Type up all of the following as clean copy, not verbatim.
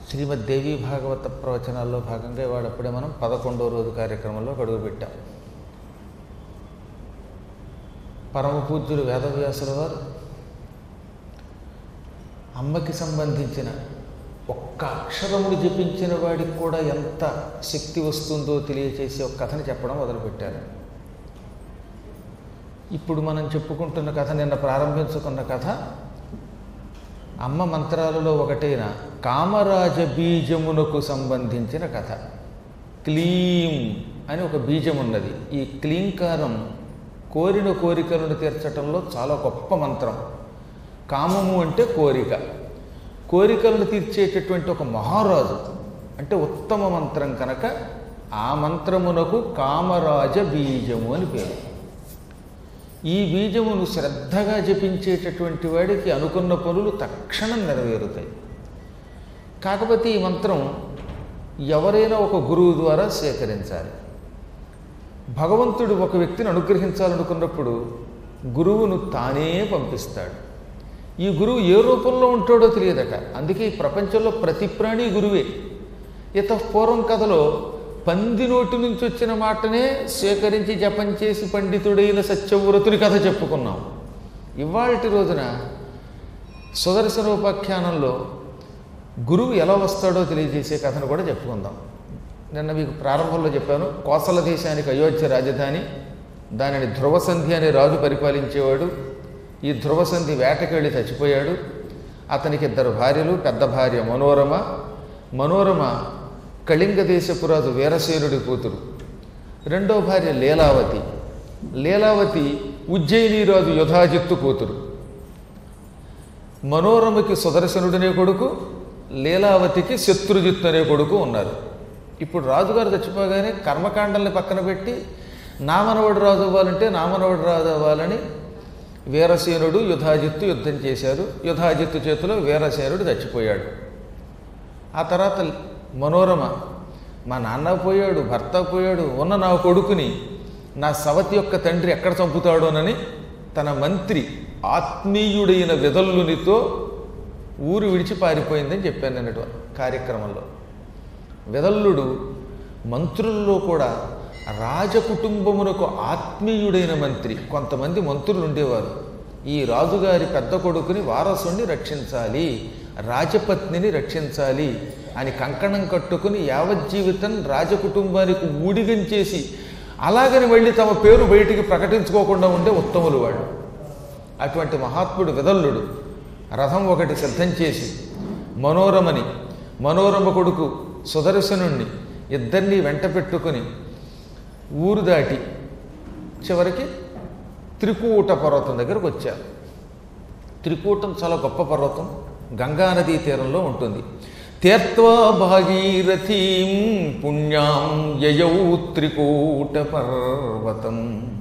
శ్రీమద్దేవి భాగవత ప్రవచనాల్లో భాగంగా ఇవాళప్పుడే మనం 11వ రోజు కార్యక్రమంలో అడుగుపెట్టాం. పరమ పూజ్యులు వేదవ్యాసుల వారు అమ్మకి సంబంధించిన ఒక్క అక్షరమును జపించిన వాడికి కూడా ఎంత శక్తి వస్తుందో తెలియచేసి ఒక కథని చెప్పడం మొదలుపెట్టారు. ఇప్పుడు మనం చెప్పుకుంటున్న కథ, నిన్న ప్రారంభించుకున్న కథ అమ్మ మంత్రాలలో ఒకటైన కామరాజ బీజమునకు సంబంధించిన కథ. క్లీం అని ఒక బీజం ఉన్నది. ఈ క్లీంకారం కోరిన కోరికలను తీర్చటంలో చాలా గొప్ప మంత్రం. కామము అంటే కోరిక, కోరికలను తీర్చేటటువంటి ఒక మహారాజు అంటే ఉత్తమ మంత్రం కనుక ఆ మంత్రమునకు కామరాజ బీజము అని పేరు. ఈ బీజమును శ్రద్ధగా జపించేటటువంటి వాడికి అనుకున్న పనులు తక్షణం నెరవేరుతాయి. కాకపోతే ఈ మంత్రం ఎవరైనా ఒక గురువు ద్వారా స్వీకరించాలి. భగవంతుడు ఒక వ్యక్తిని అనుగ్రహించాలనుకున్నప్పుడు గురువును తానే పంపిస్తాడు. ఈ గురువు ఏ రూపంలో ఉంటాడో తెలియదట. అందుకే ఈ ప్రపంచంలో ప్రతి ప్రాణి గురువే. పూర్వం కథలో పంది నోటి నుంచి వచ్చిన మాటనే స్వీకరించి జపం చేసి పండితుడైన సత్యవ్రతుని కథ చెప్పుకున్నాం. ఇవాల్టి రోజున సుదర్శనోపాఖ్యానంలో గురువు ఎలా వస్తాడో తెలియజేసే కథను కూడా చెప్పుకుందాం. నిన్న మీకు ప్రారంభంలో చెప్పాను, కోసల దేశానికి అయోధ్య రాజధాని. దానిని ధ్రువసంధి అనే రాజు పరిపాలించేవాడు. ఈ ధ్రువసంధి వేటకెళ్ళి చచ్చిపోయాడు. అతనికి 2 భార్యలు. పెద్ద భార్య మనోరమ. మనోరమ కళింగ దేశపు రాజు వీరసేనుడి కూతురు. రెండో భార్య లీలావతి. లీలావతి ఉజ్జయిని రాజు యుధాజిత్తు కూతురు. మనోరమకి సుదర్శనుడనే కొడుకు, లీలావతికి శత్రుజిత్తు అనే కొడుకు ఉన్నారు. ఇప్పుడు రాజుగారు చచ్చిపోగానే కర్మకాండల్ని పక్కన పెట్టి నామనవుడు రాజు అవ్వాలంటే నామనవుడు రాజు అవ్వాలని వీరసేనుడు యుధాజిత్తు యుద్ధం చేశారు. యుధాజిత్తు చేతిలో వీరసేనుడు చచ్చిపోయాడు. ఆ తర్వాత మనోరమ, మా నాన్న పోయాడు, భర్త పోయాడు, ఉన్న నా కొడుకుని నా సవతి యొక్క తండ్రి ఎక్కడ చంపుతాడోనని తన మంత్రి ఆత్మీయుడైన విదల్లునితో ఊరు విడిచి పారిపోయిందని చెప్పాను అన్నట్టు కార్యక్రమంలో. విదల్లుడు మంత్రుల్లో కూడా రాజకుటుంబమునకు ఆత్మీయుడైన మంత్రి. కొంతమంది మంత్రులు ఉండేవారు, ఈ రాజుగారి పెద్ద కొడుకుని వారసుని రక్షించాలి, రాజపత్నిని రక్షించాలి అని కంకణం కట్టుకుని యావజ్జీవితం రాజకుటుంబానికి ఊడిగం చేసి అలాగని వెళ్ళి తమ పేరు బయటికి ప్రకటించుకోకుండా ఉండే ఉత్తములు వాళ్ళు. అటువంటి మహాత్ముడు విదల్లుడు రథం ఒకటి సిద్ధం చేసి మనోరమని, మనోరమ కొడుకు సుదర్శనుణ్ణి ఇద్దరినీ వెంట పెట్టుకుని ఊరు దాటి చివరికి త్రికూట పర్వతం దగ్గరకు వచ్చారు. త్రికూటం చాలా గొప్ప పర్వతం, గంగానదీ తీరంలో ఉంటుంది. తీర్త్వా భాగీరథీం పుణ్యాం యయౌ త్రికూట పర్వతం.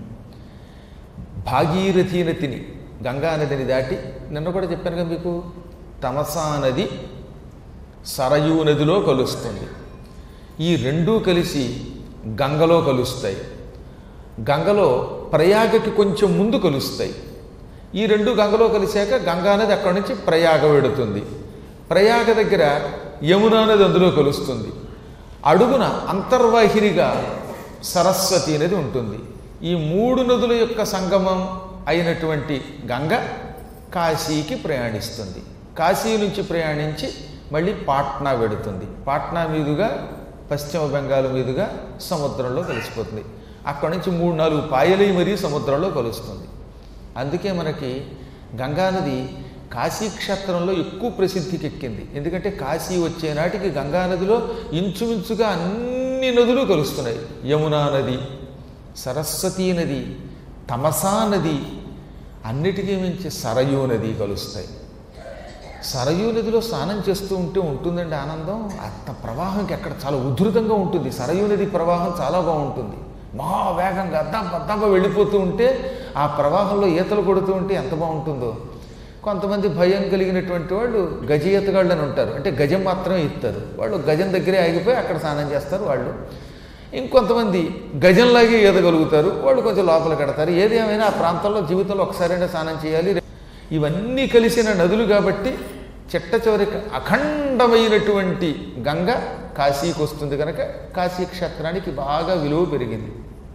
భాగీరథీ నదిని, గంగానదిని దాటి, నిన్న కూడా చెప్పాను కదా మీకు, తమసా నది సరయూ నదిలో కలుస్తుంది. ఈ రెండూ కలిసి గంగలో కలుస్తాయి. గంగలో ప్రయాగకి కొంచెం ముందు కలుస్తాయి. ఈ రెండు గంగలో కలిశాక గంగానది అక్కడి నుంచి ప్రయాగ వెడుతుంది. ప్రయాగ దగ్గర యమునా నది అందులో కలుస్తుంది. అడుగున అంతర్వాహినిగా సరస్వతి నది ఉంటుంది. ఈ 3 నదుల యొక్క సంగమం అయినటువంటి గంగ కాశీకి ప్రయాణిస్తుంది. కాశీ నుంచి ప్రయాణించి మళ్ళీ పాట్నా వెడుతుంది. పాట్నా మీదుగా పశ్చిమ బెంగాల్ మీదుగా సముద్రంలో కలిసిపోతుంది. అక్కడి నుంచి 3-4 పాయలై మరీ సముద్రంలో కలుస్తుంది. అందుకే మనకి గంగానది కాశీక్షేత్రంలో ఎక్కువ ప్రసిద్ధికి ఎక్కింది. ఎందుకంటే కాశీ వచ్చే నాటికి గంగానదిలో ఇంచుమించుగా అన్ని నదులు కలుస్తున్నాయి. యమునా నది, సరస్వతీ నది, తమసా నది, అన్నిటికీ మించి సరయూ నది కలుస్తాయి. సరయూ నదిలో స్నానం చేస్తూ ఉంటే ఉంటుందండి ఆనందం. అంత ప్రవాహంకి అక్కడ చాలా ఉధృతంగా ఉంటుంది. సరయూ నది ప్రవాహం చాలా బాగుంటుంది. మహావేగంగా అద్దాంప వెళ్ళిపోతూ ఉంటే ఆ ప్రవాహంలో ఈతలు కొడుతూ ఉంటే ఎంత బాగుంటుందో. కొంతమంది భయం కలిగినటువంటి వాళ్ళు గజ ఈతగాళ్ళు అని ఉంటారు. అంటే గజం మాత్రమే ఇస్తారు వాళ్ళు. గజం దగ్గరే ఆగిపోయి అక్కడ స్నానం చేస్తారు వాళ్ళు. ఇంకొంతమంది గజంలాగే ఈదగలుగుతారు వాళ్ళు, కొంచెం లోపల కడతారు. ఏది ఏమైనా ఆ ప్రాంతంలో జీవితంలో ఒకసారైనా స్నానం చేయాలి. ఇవన్నీ కలిసిన నదులు కాబట్టి చిట్ట చివరికి అఖండమైనటువంటి గంగ కాశీకి వస్తుంది కనుక కాశీ క్షేత్రానికి బాగా విలువ పెరిగింది.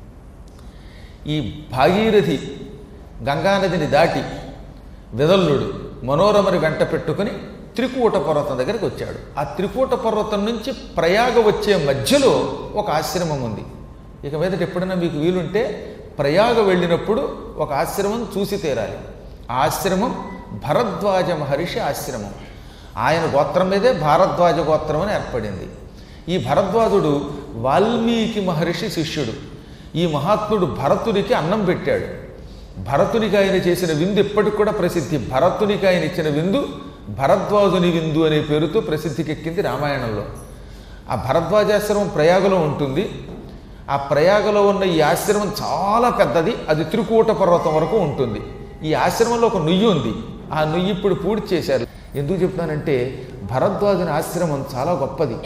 ఈ భాగీరథి గంగానదిని దాటి విదల్లుడు మనోరమని వెంట పెట్టుకుని త్రికూట పర్వతం దగ్గరికి వచ్చాడు. ఆ త్రికూట పర్వతం నుంచి ప్రయాగ వచ్చే మధ్యలో ఒక ఆశ్రమం ఉంది. ఇక మీదట ఎప్పుడైనా మీకు వీలుంటే ప్రయాగ వెళ్ళినప్పుడు ఒక ఆశ్రమం చూసి తీరాలి. ఆ ఆశ్రమం భరద్వాజ మహర్షి ఆశ్రమం. ఆయన గోత్రం మీదే భారద్వాజ గోత్రం అని ఏర్పడింది. ఈ భరద్వాజుడు వాల్మీకి మహర్షి శిష్యుడు. ఈ మహాత్ముడు భరతునికి అన్నం పెట్టాడు. భరతునికి ఆయన చేసిన విందు ఇప్పటికి కూడా ప్రసిద్ధి. భరతునికి ఆయన ఇచ్చిన విందు భరద్వాజుని విందు అనే పేరుతో ప్రసిద్ధికెక్కింది రామాయణంలో. ఆ భరద్వాజాశ్రమం ప్రయాగలో ఉంటుంది. ఆ ప్రయాగలో ఉన్న ఈ ఆశ్రమం చాలా పెద్దది. అది త్రికూట పర్వతం వరకు ఉంటుంది. ఈ ఆశ్రమంలో ఒక నుయ్యి ఉంది. ఆ నుయ్యి ఇప్పుడు పూర్తి చేశారు. ఎందుకు చెప్తానంటే భరద్వాజుని ఆశ్రమం చాలా గొప్పది.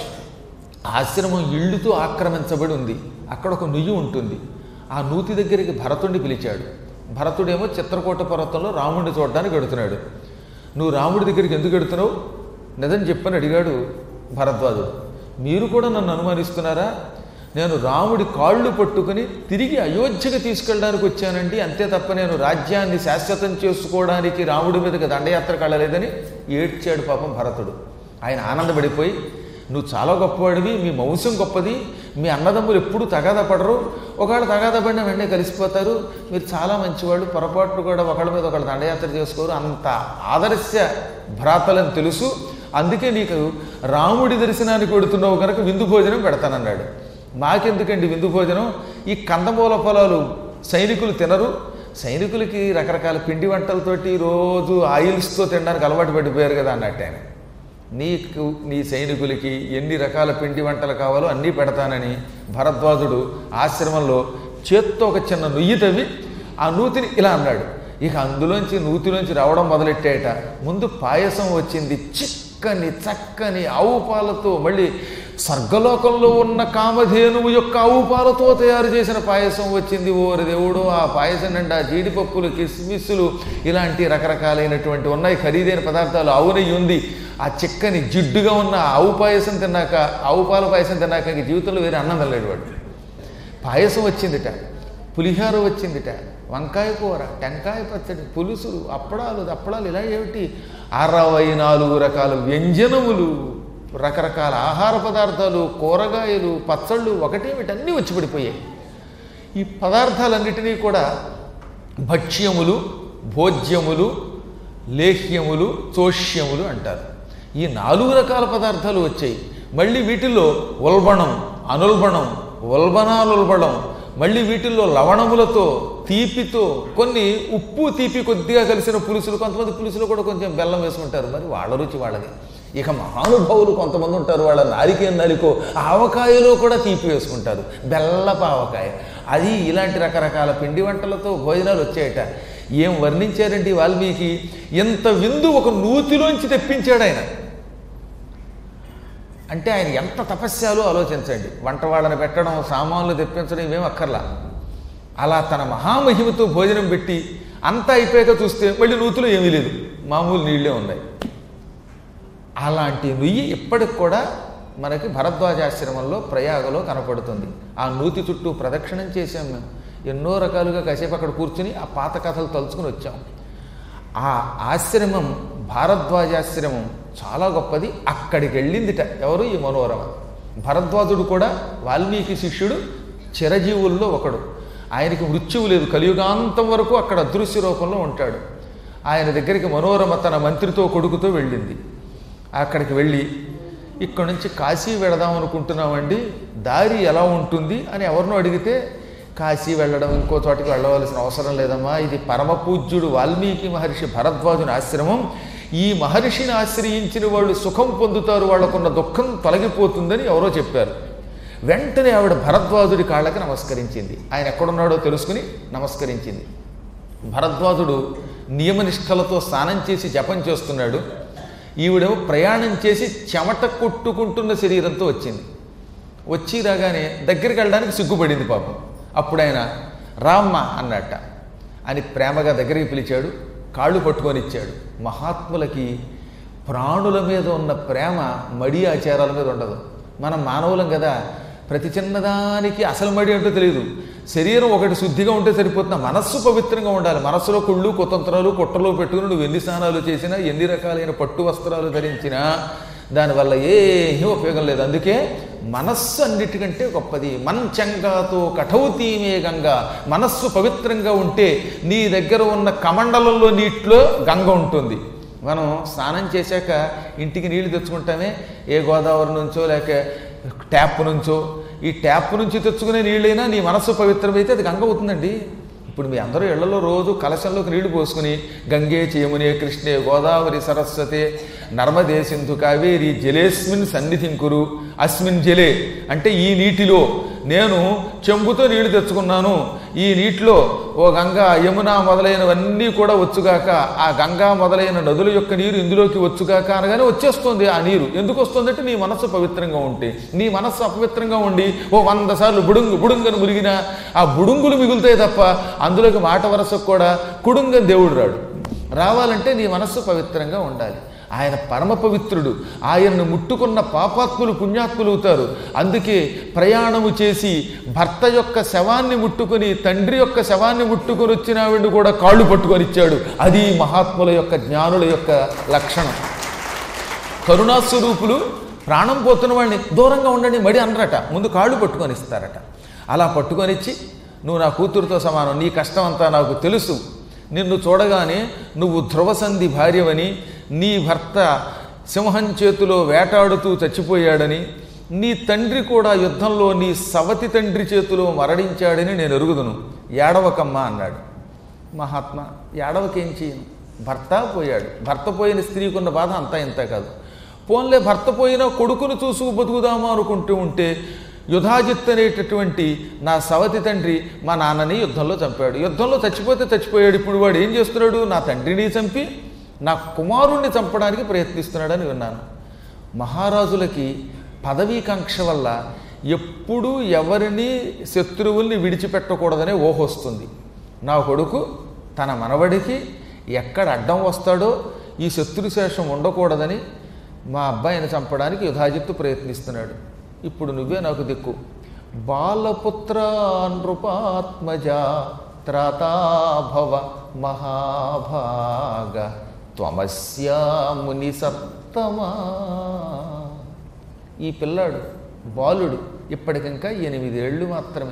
ఆశ్రమం ఇళ్ళుతో ఆక్రమించబడి ఉంది. అక్కడ ఒక నుయ్యి ఉంటుంది. ఆ నూతి దగ్గరికి భరతుడిని పిలిచాడు. భరతుడేమో చిత్రకూట పర్వతంలో రాముడిని చూడడానికి వెడుతున్నాడు. నువ్వు రాముడి దగ్గరికి ఎందుకు వెడుతున్నావు, నిజం చెప్పని అడిగాడు భరద్వాజుడు. మీరు కూడా నన్ను అనుమానిస్తున్నారా? నేను రాముడి కాళ్ళు పట్టుకుని తిరిగి అయోధ్యకు తీసుకెళ్ళడానికి వచ్చానండి, అంతే తప్ప నేను రాజ్యాన్ని శాశ్వతం చేసుకోవడానికి రాముడి మీదకి దండయాత్రకు వెళ్ళలేదని ఏడ్చాడు పాపం భరతుడు. ఆయన ఆనందపడిపోయి, నువ్వు చాలా గొప్పవాడివి, మీ వంశం గొప్పది, మీ అన్నదమ్ములు ఎప్పుడూ తగాదా పడరు, ఒకవేళ తగాదా పడినా వెంటనే కలిసిపోతారు, మీరు చాలా మంచివాళ్ళు, పొరపాట్లు కూడా ఒకళ్ళ మీద ఒకళ్ళు దండయాత్ర చేసుకోరు, అంత ఆదర్శ భ్రాతలని తెలుసు, అందుకే నీకు రాముడి దర్శనానికి పెడుతున్నావు కనుక విందు భోజనం పెడతానన్నాడు. మాకెందుకండి విందు భోజనం, ఈ కందమూల ఫలాలు సైనికులు తినరు, సైనికులకి రకరకాల పిండి వంటలతోటి రోజు ఆయిల్స్తో తినడానికి అలవాటు పడిపోయారు కదా అన్నట్టు ఆయన. నీకు నీ సైనికులకి ఎన్ని రకాల పిండి వంటలు కావాలో అన్నీ పెడతానని భరద్వాజుడు ఆశ్రమంలో చేత్తో ఒక చిన్న నుయ్యి తవ్వి ఆ నూతిని ఇలా అన్నాడు. ఇక నూతిలోంచి రావడం మొదలెట్టాయట. ముందు పాయసం వచ్చింది, చిక్కని చక్కని ఆవు పాలతో, మళ్ళీ స్వర్గలోకంలో ఉన్న కామధేనువు యొక్క ఆవు పాలతో తయారు చేసిన పాయసం వచ్చింది. ఓరి దేవుడు, ఆ పాయసం నిండా జీడిపప్పులు, కిస్మిస్సులు, ఇలాంటి రకరకాలైనటువంటి ఉన్నాయి ఖరీదైన పదార్థాలు, ఆవు నెయ్యి ఉంది. ఆ చిక్కని జిడ్డుగా ఉన్న ఆవు పాయసం తిన్నాక, ఆవు పాల పాయసం తిన్నాక ఇంక జీవితంలో వేరే అన్నం తినలేడు వాడు. పాయసం వచ్చిందిట, పులిహోర వచ్చిందిట, వంకాయ కూర, టెంకాయ పచ్చడి, పులుసులు, అప్పడాలు ఇలా ఏమిటి 64 రకాల వ్యంజనములు, రకరకాల ఆహార పదార్థాలు, కూరగాయలు, పచ్చళ్ళు, వీటన్నీ వచ్చి పడిపోయాయి. ఈ పదార్థాలన్నిటినీ కూడా భక్ష్యములు, భోజ్యములు, లేహ్యములు, చోష్యములు అంటారు. ఈ 4 రకాల పదార్థాలు వచ్చాయి. మళ్ళీ వీటిల్లో ఉల్బణం, అనుల్బణం, ఉల్బణాలుల్బణం, మళ్ళీ వీటిల్లో లవణములతో, తీపితో, కొన్ని ఉప్పు తీపి కొద్దిగా కలిసిన పులుసులు, కొంతమంది పులుసులు కూడా కొంచెం బెల్లం వేసుకుంటారు, మరి వాళ్ళ రుచి వాళ్ళది. ఇక మహానుభావులు కొంతమంది ఉంటారు, వాళ్ళ నారికో ఆవకాయలో కూడా తీపి వేసుకుంటారు, బెల్లపు ఆవకాయ, అది ఇలాంటి రకరకాల పిండి వంటలతో భోజనాలు వచ్చాయట. ఏం వర్ణించారండి వాల్మీకి, ఎంత విందు ఒక నూతిలోంచి తెప్పించాడు ఆయన. అంటే ఆయన ఎంత తపస్యాలో ఆలోచించండి. వంట వాళ్ళని పెట్టడం, సామాన్లు తెప్పించడం ఇవేం అక్కర్లా. అలా తన మహామహిమతో భోజనం పెట్టి అంతా అయిపోయాక చూస్తే మళ్ళీ నూతిలో ఏమీ లేదు, మామూలు నీళ్ళే ఉన్నాయి. అలాంటి నుయ్యి ఇప్పటికి కూడా మనకి భరద్వాజాశ్రమంలో ప్రయాగలో కనపడుతుంది. ఆ నూతి చుట్టూ ప్రదక్షిణం చేశాం మేము, ఎన్నో రకాలుగా కాసేపు అక్కడ కూర్చుని ఆ పాత కథలు తలుచుకుని వచ్చాం. ఆ ఆశ్రమం భారద్వాజాశ్రమం చాలా గొప్పది. అక్కడికి వెళ్ళిందిట ఎవరు, ఈ మనోరమ. భరద్వాజుడు కూడా వాల్మీకి శిష్యుడు, చిరజీవుల్లో ఒకడు. ఆయనకి మృత్యువు లేదు, కలియుగాంతం వరకు అక్కడ అదృశ్య రూపంలో ఉంటాడు. ఆయన దగ్గరికి మనోరమ తన మంత్రితో కొడుకుతో వెళ్ళింది. అక్కడికి వెళ్ళి, ఇక్కడ నుంచి కాశీ వెళదాం అనుకుంటున్నామండి, దారి ఎలా ఉంటుంది అని ఎవరినో అడిగితే, కాశీ వెళ్ళడం, ఇంకో చోటికి వెళ్ళవలసిన అవసరం లేదమ్మా, ఇది పరమ పూజ్యుడు వాల్మీకి మహర్షి భరద్వాజుని ఆశ్రమం, ఈ మహర్షిని ఆశ్రయించిన వాళ్ళు సుఖం పొందుతారు, వాళ్ళకున్న దుఃఖం తొలగిపోతుందని ఎవరో చెప్పారు. వెంటనే ఆవిడ భరద్వాజుడి కాళ్ళకి నమస్కరించింది. ఆయన ఎక్కడున్నాడో తెలుసుకుని నమస్కరించింది. భరద్వాజుడు నియమనిష్టలతో స్నానం చేసి జపం చేస్తున్నాడు. ఈవిడేమో ప్రయాణం చేసి చెమట కొట్టుకుంటున్న శరీరంతో వచ్చింది. వచ్చి రాగానే దగ్గరికి వెళ్ళడానికి సిగ్గుపడింది పాపం. అప్పుడు ఆయన రామ్మ అన్నట్ట అని ప్రేమగా దగ్గరికి పిలిచాడు, కాళ్ళు పట్టుకొని ఇచ్చాడు. మహాత్ములకి ప్రాణుల మీద ఉన్న ప్రేమ మడి ఆచారాల మీద ఉండదు. మనం మానవులం కదా, ప్రతి చిన్నదానికి అసలు మడి అంటూ తెలియదు. శరీరం ఒకటి శుద్ధిగా ఉంటే సరిపోతున్నా, మనస్సు పవిత్రంగా ఉండాలి. మనస్సులో కుళ్ళు కుతంత్రాలు కుట్రలు పెట్టుకుని నువ్వు ఎన్ని స్నానాలు చేసినా, ఎన్ని రకాలైన పట్టు వస్త్రాలు ధరించినా దానివల్ల ఏమీ ఉపయోగం లేదు. అందుకే మనస్సు అన్నిటికంటే గొప్పది. మంచంగాతో కఠౌతీమే గంగా, మనస్సు పవిత్రంగా ఉంటే నీ దగ్గర ఉన్న కమండలంలో నీటిలో గంగ ఉంటుంది. మనం స్నానం చేశాక ఇంటికి నీళ్లు తెచ్చుకుంటామే, ఏ గోదావరి నుంచో లేక ట్యాప్ నుంచో. ఈ ట్యాప్ నుంచి తెచ్చుకునే నీళ్ళైనా నీ మనస్సు పవిత్రమైతే అది గంగ అవుతుందండి. ఇప్పుడు మీ అందరూ ఇళ్లలో రోజు కలశంలోకి నీళ్లు పోసుకుని గంగే యమునే కృష్ణే గోదావరి సరస్వతే నర్మదే సింధు కావేరి జలేస్మిన్ సన్నిధిం కురు అస్మిన్ జలే అంటే ఈ నీటిలో నేను చెంబుతో నీళ్లు తెచ్చుకున్నాను, ఈ నీటిలో ఓ గంగా యమున మొదలైనవన్నీ కూడా వచ్చుగాక, ఆ గంగా మొదలైన నదుల యొక్క నీరు ఇందులోకి వచ్చుగాక అనగానే వచ్చేస్తుంది ఆ నీరు. ఎందుకు వస్తుందంటే నీ మనస్సు పవిత్రంగా ఉంటే. నీ మనస్సు అపవిత్రంగా ఉండి ఓ 100 సార్లు బుడుంగని మురిగినా ఆ బుడుంగులు మిగులుతాయి తప్ప అందులోకి మాట వరసకు కూడా కుడుంగని దేవుడు రాడు. రావాలంటే నీ మనస్సు పవిత్రంగా ఉండాలి. ఆయన పరమ పవిత్రుడు. ఆయన్ను ముట్టుకున్న పాపాత్ములు పుణ్యాత్ములు అవుతారు. అందుకే ప్రయాణము చేసి భర్త యొక్క శవాన్ని ముట్టుకుని తండ్రి యొక్క శవాన్ని ముట్టుకొని వచ్చిన ఆవిడ కూడా కాళ్ళు పట్టుకొని ఇచ్చాడు. అది మహాత్ముల యొక్క జ్ఞానుల యొక్క లక్షణం. కరుణాస్వరూపులు ప్రాణం పోతున్న వాడిని దూరంగా ఉండండి మడి అనరట, ముందు కాళ్ళు పట్టుకొని ఇస్తారట. అలా పట్టుకొనిచ్చి నువ్వు నా కూతురుతో సమానం, నీ కష్టం అంతా నాకు తెలుసు, నిన్ను చూడగానే నువ్వు ధ్రువసంధి భార్యవని, నీ భర్త సింహం చేతిలో వేటాడుతూ చచ్చిపోయాడని, నీ తండ్రి కూడా యుద్ధంలో నీ సవతి తండ్రి చేతిలో మరణించాడని నేను ఎరుగుదును, ఏడవకమ్మా అన్నాడు. మహాత్మా ఏడవకేం చేయను, భర్త పోయాడు. భర్త పోయిన స్త్రీకున్న బాధ అంతా ఇంత కాదు. పోన్లే భర్త పోయినా కొడుకును చూసుకు బతుకుదామా అనుకుంటూ ఉంటే యుధాజిత్ అనేటటువంటి నా సవతి తండ్రి మా నాన్నని యుద్ధంలో చంపాడు. యుద్ధంలో చచ్చిపోతే చచ్చిపోయాడు. ఇప్పుడు వాడు ఏం చేస్తున్నాడు, నా తండ్రిని చంపి నా కుమారుణ్ణి చంపడానికి ప్రయత్నిస్తున్నాడని విన్నాను. మహారాజులకి పదవీకాంక్ష వల్ల ఎప్పుడూ ఎవరిని శత్రువుల్ని విడిచిపెట్టకూడదనే ఊహొస్తుంది. నా కొడుకు తన మనవడికి ఎక్కడ అడ్డం వస్తాడో ఈ శత్రుశేషం ఉండకూడదని మా అబ్బాయిని చంపడానికి యుధాజిత్తు ప్రయత్నిస్తున్నాడు. ఇప్పుడు నువ్వే నాకు దిక్కు. బాలపుత్ర నృపాత్మజ త్రాతాభవ మహాభాగ త్వమస్యాముని సత్తమా. ఈ పిల్లాడు బాలుడు, ఇప్పటికింకా 8 ఏళ్ళు మాత్రమే.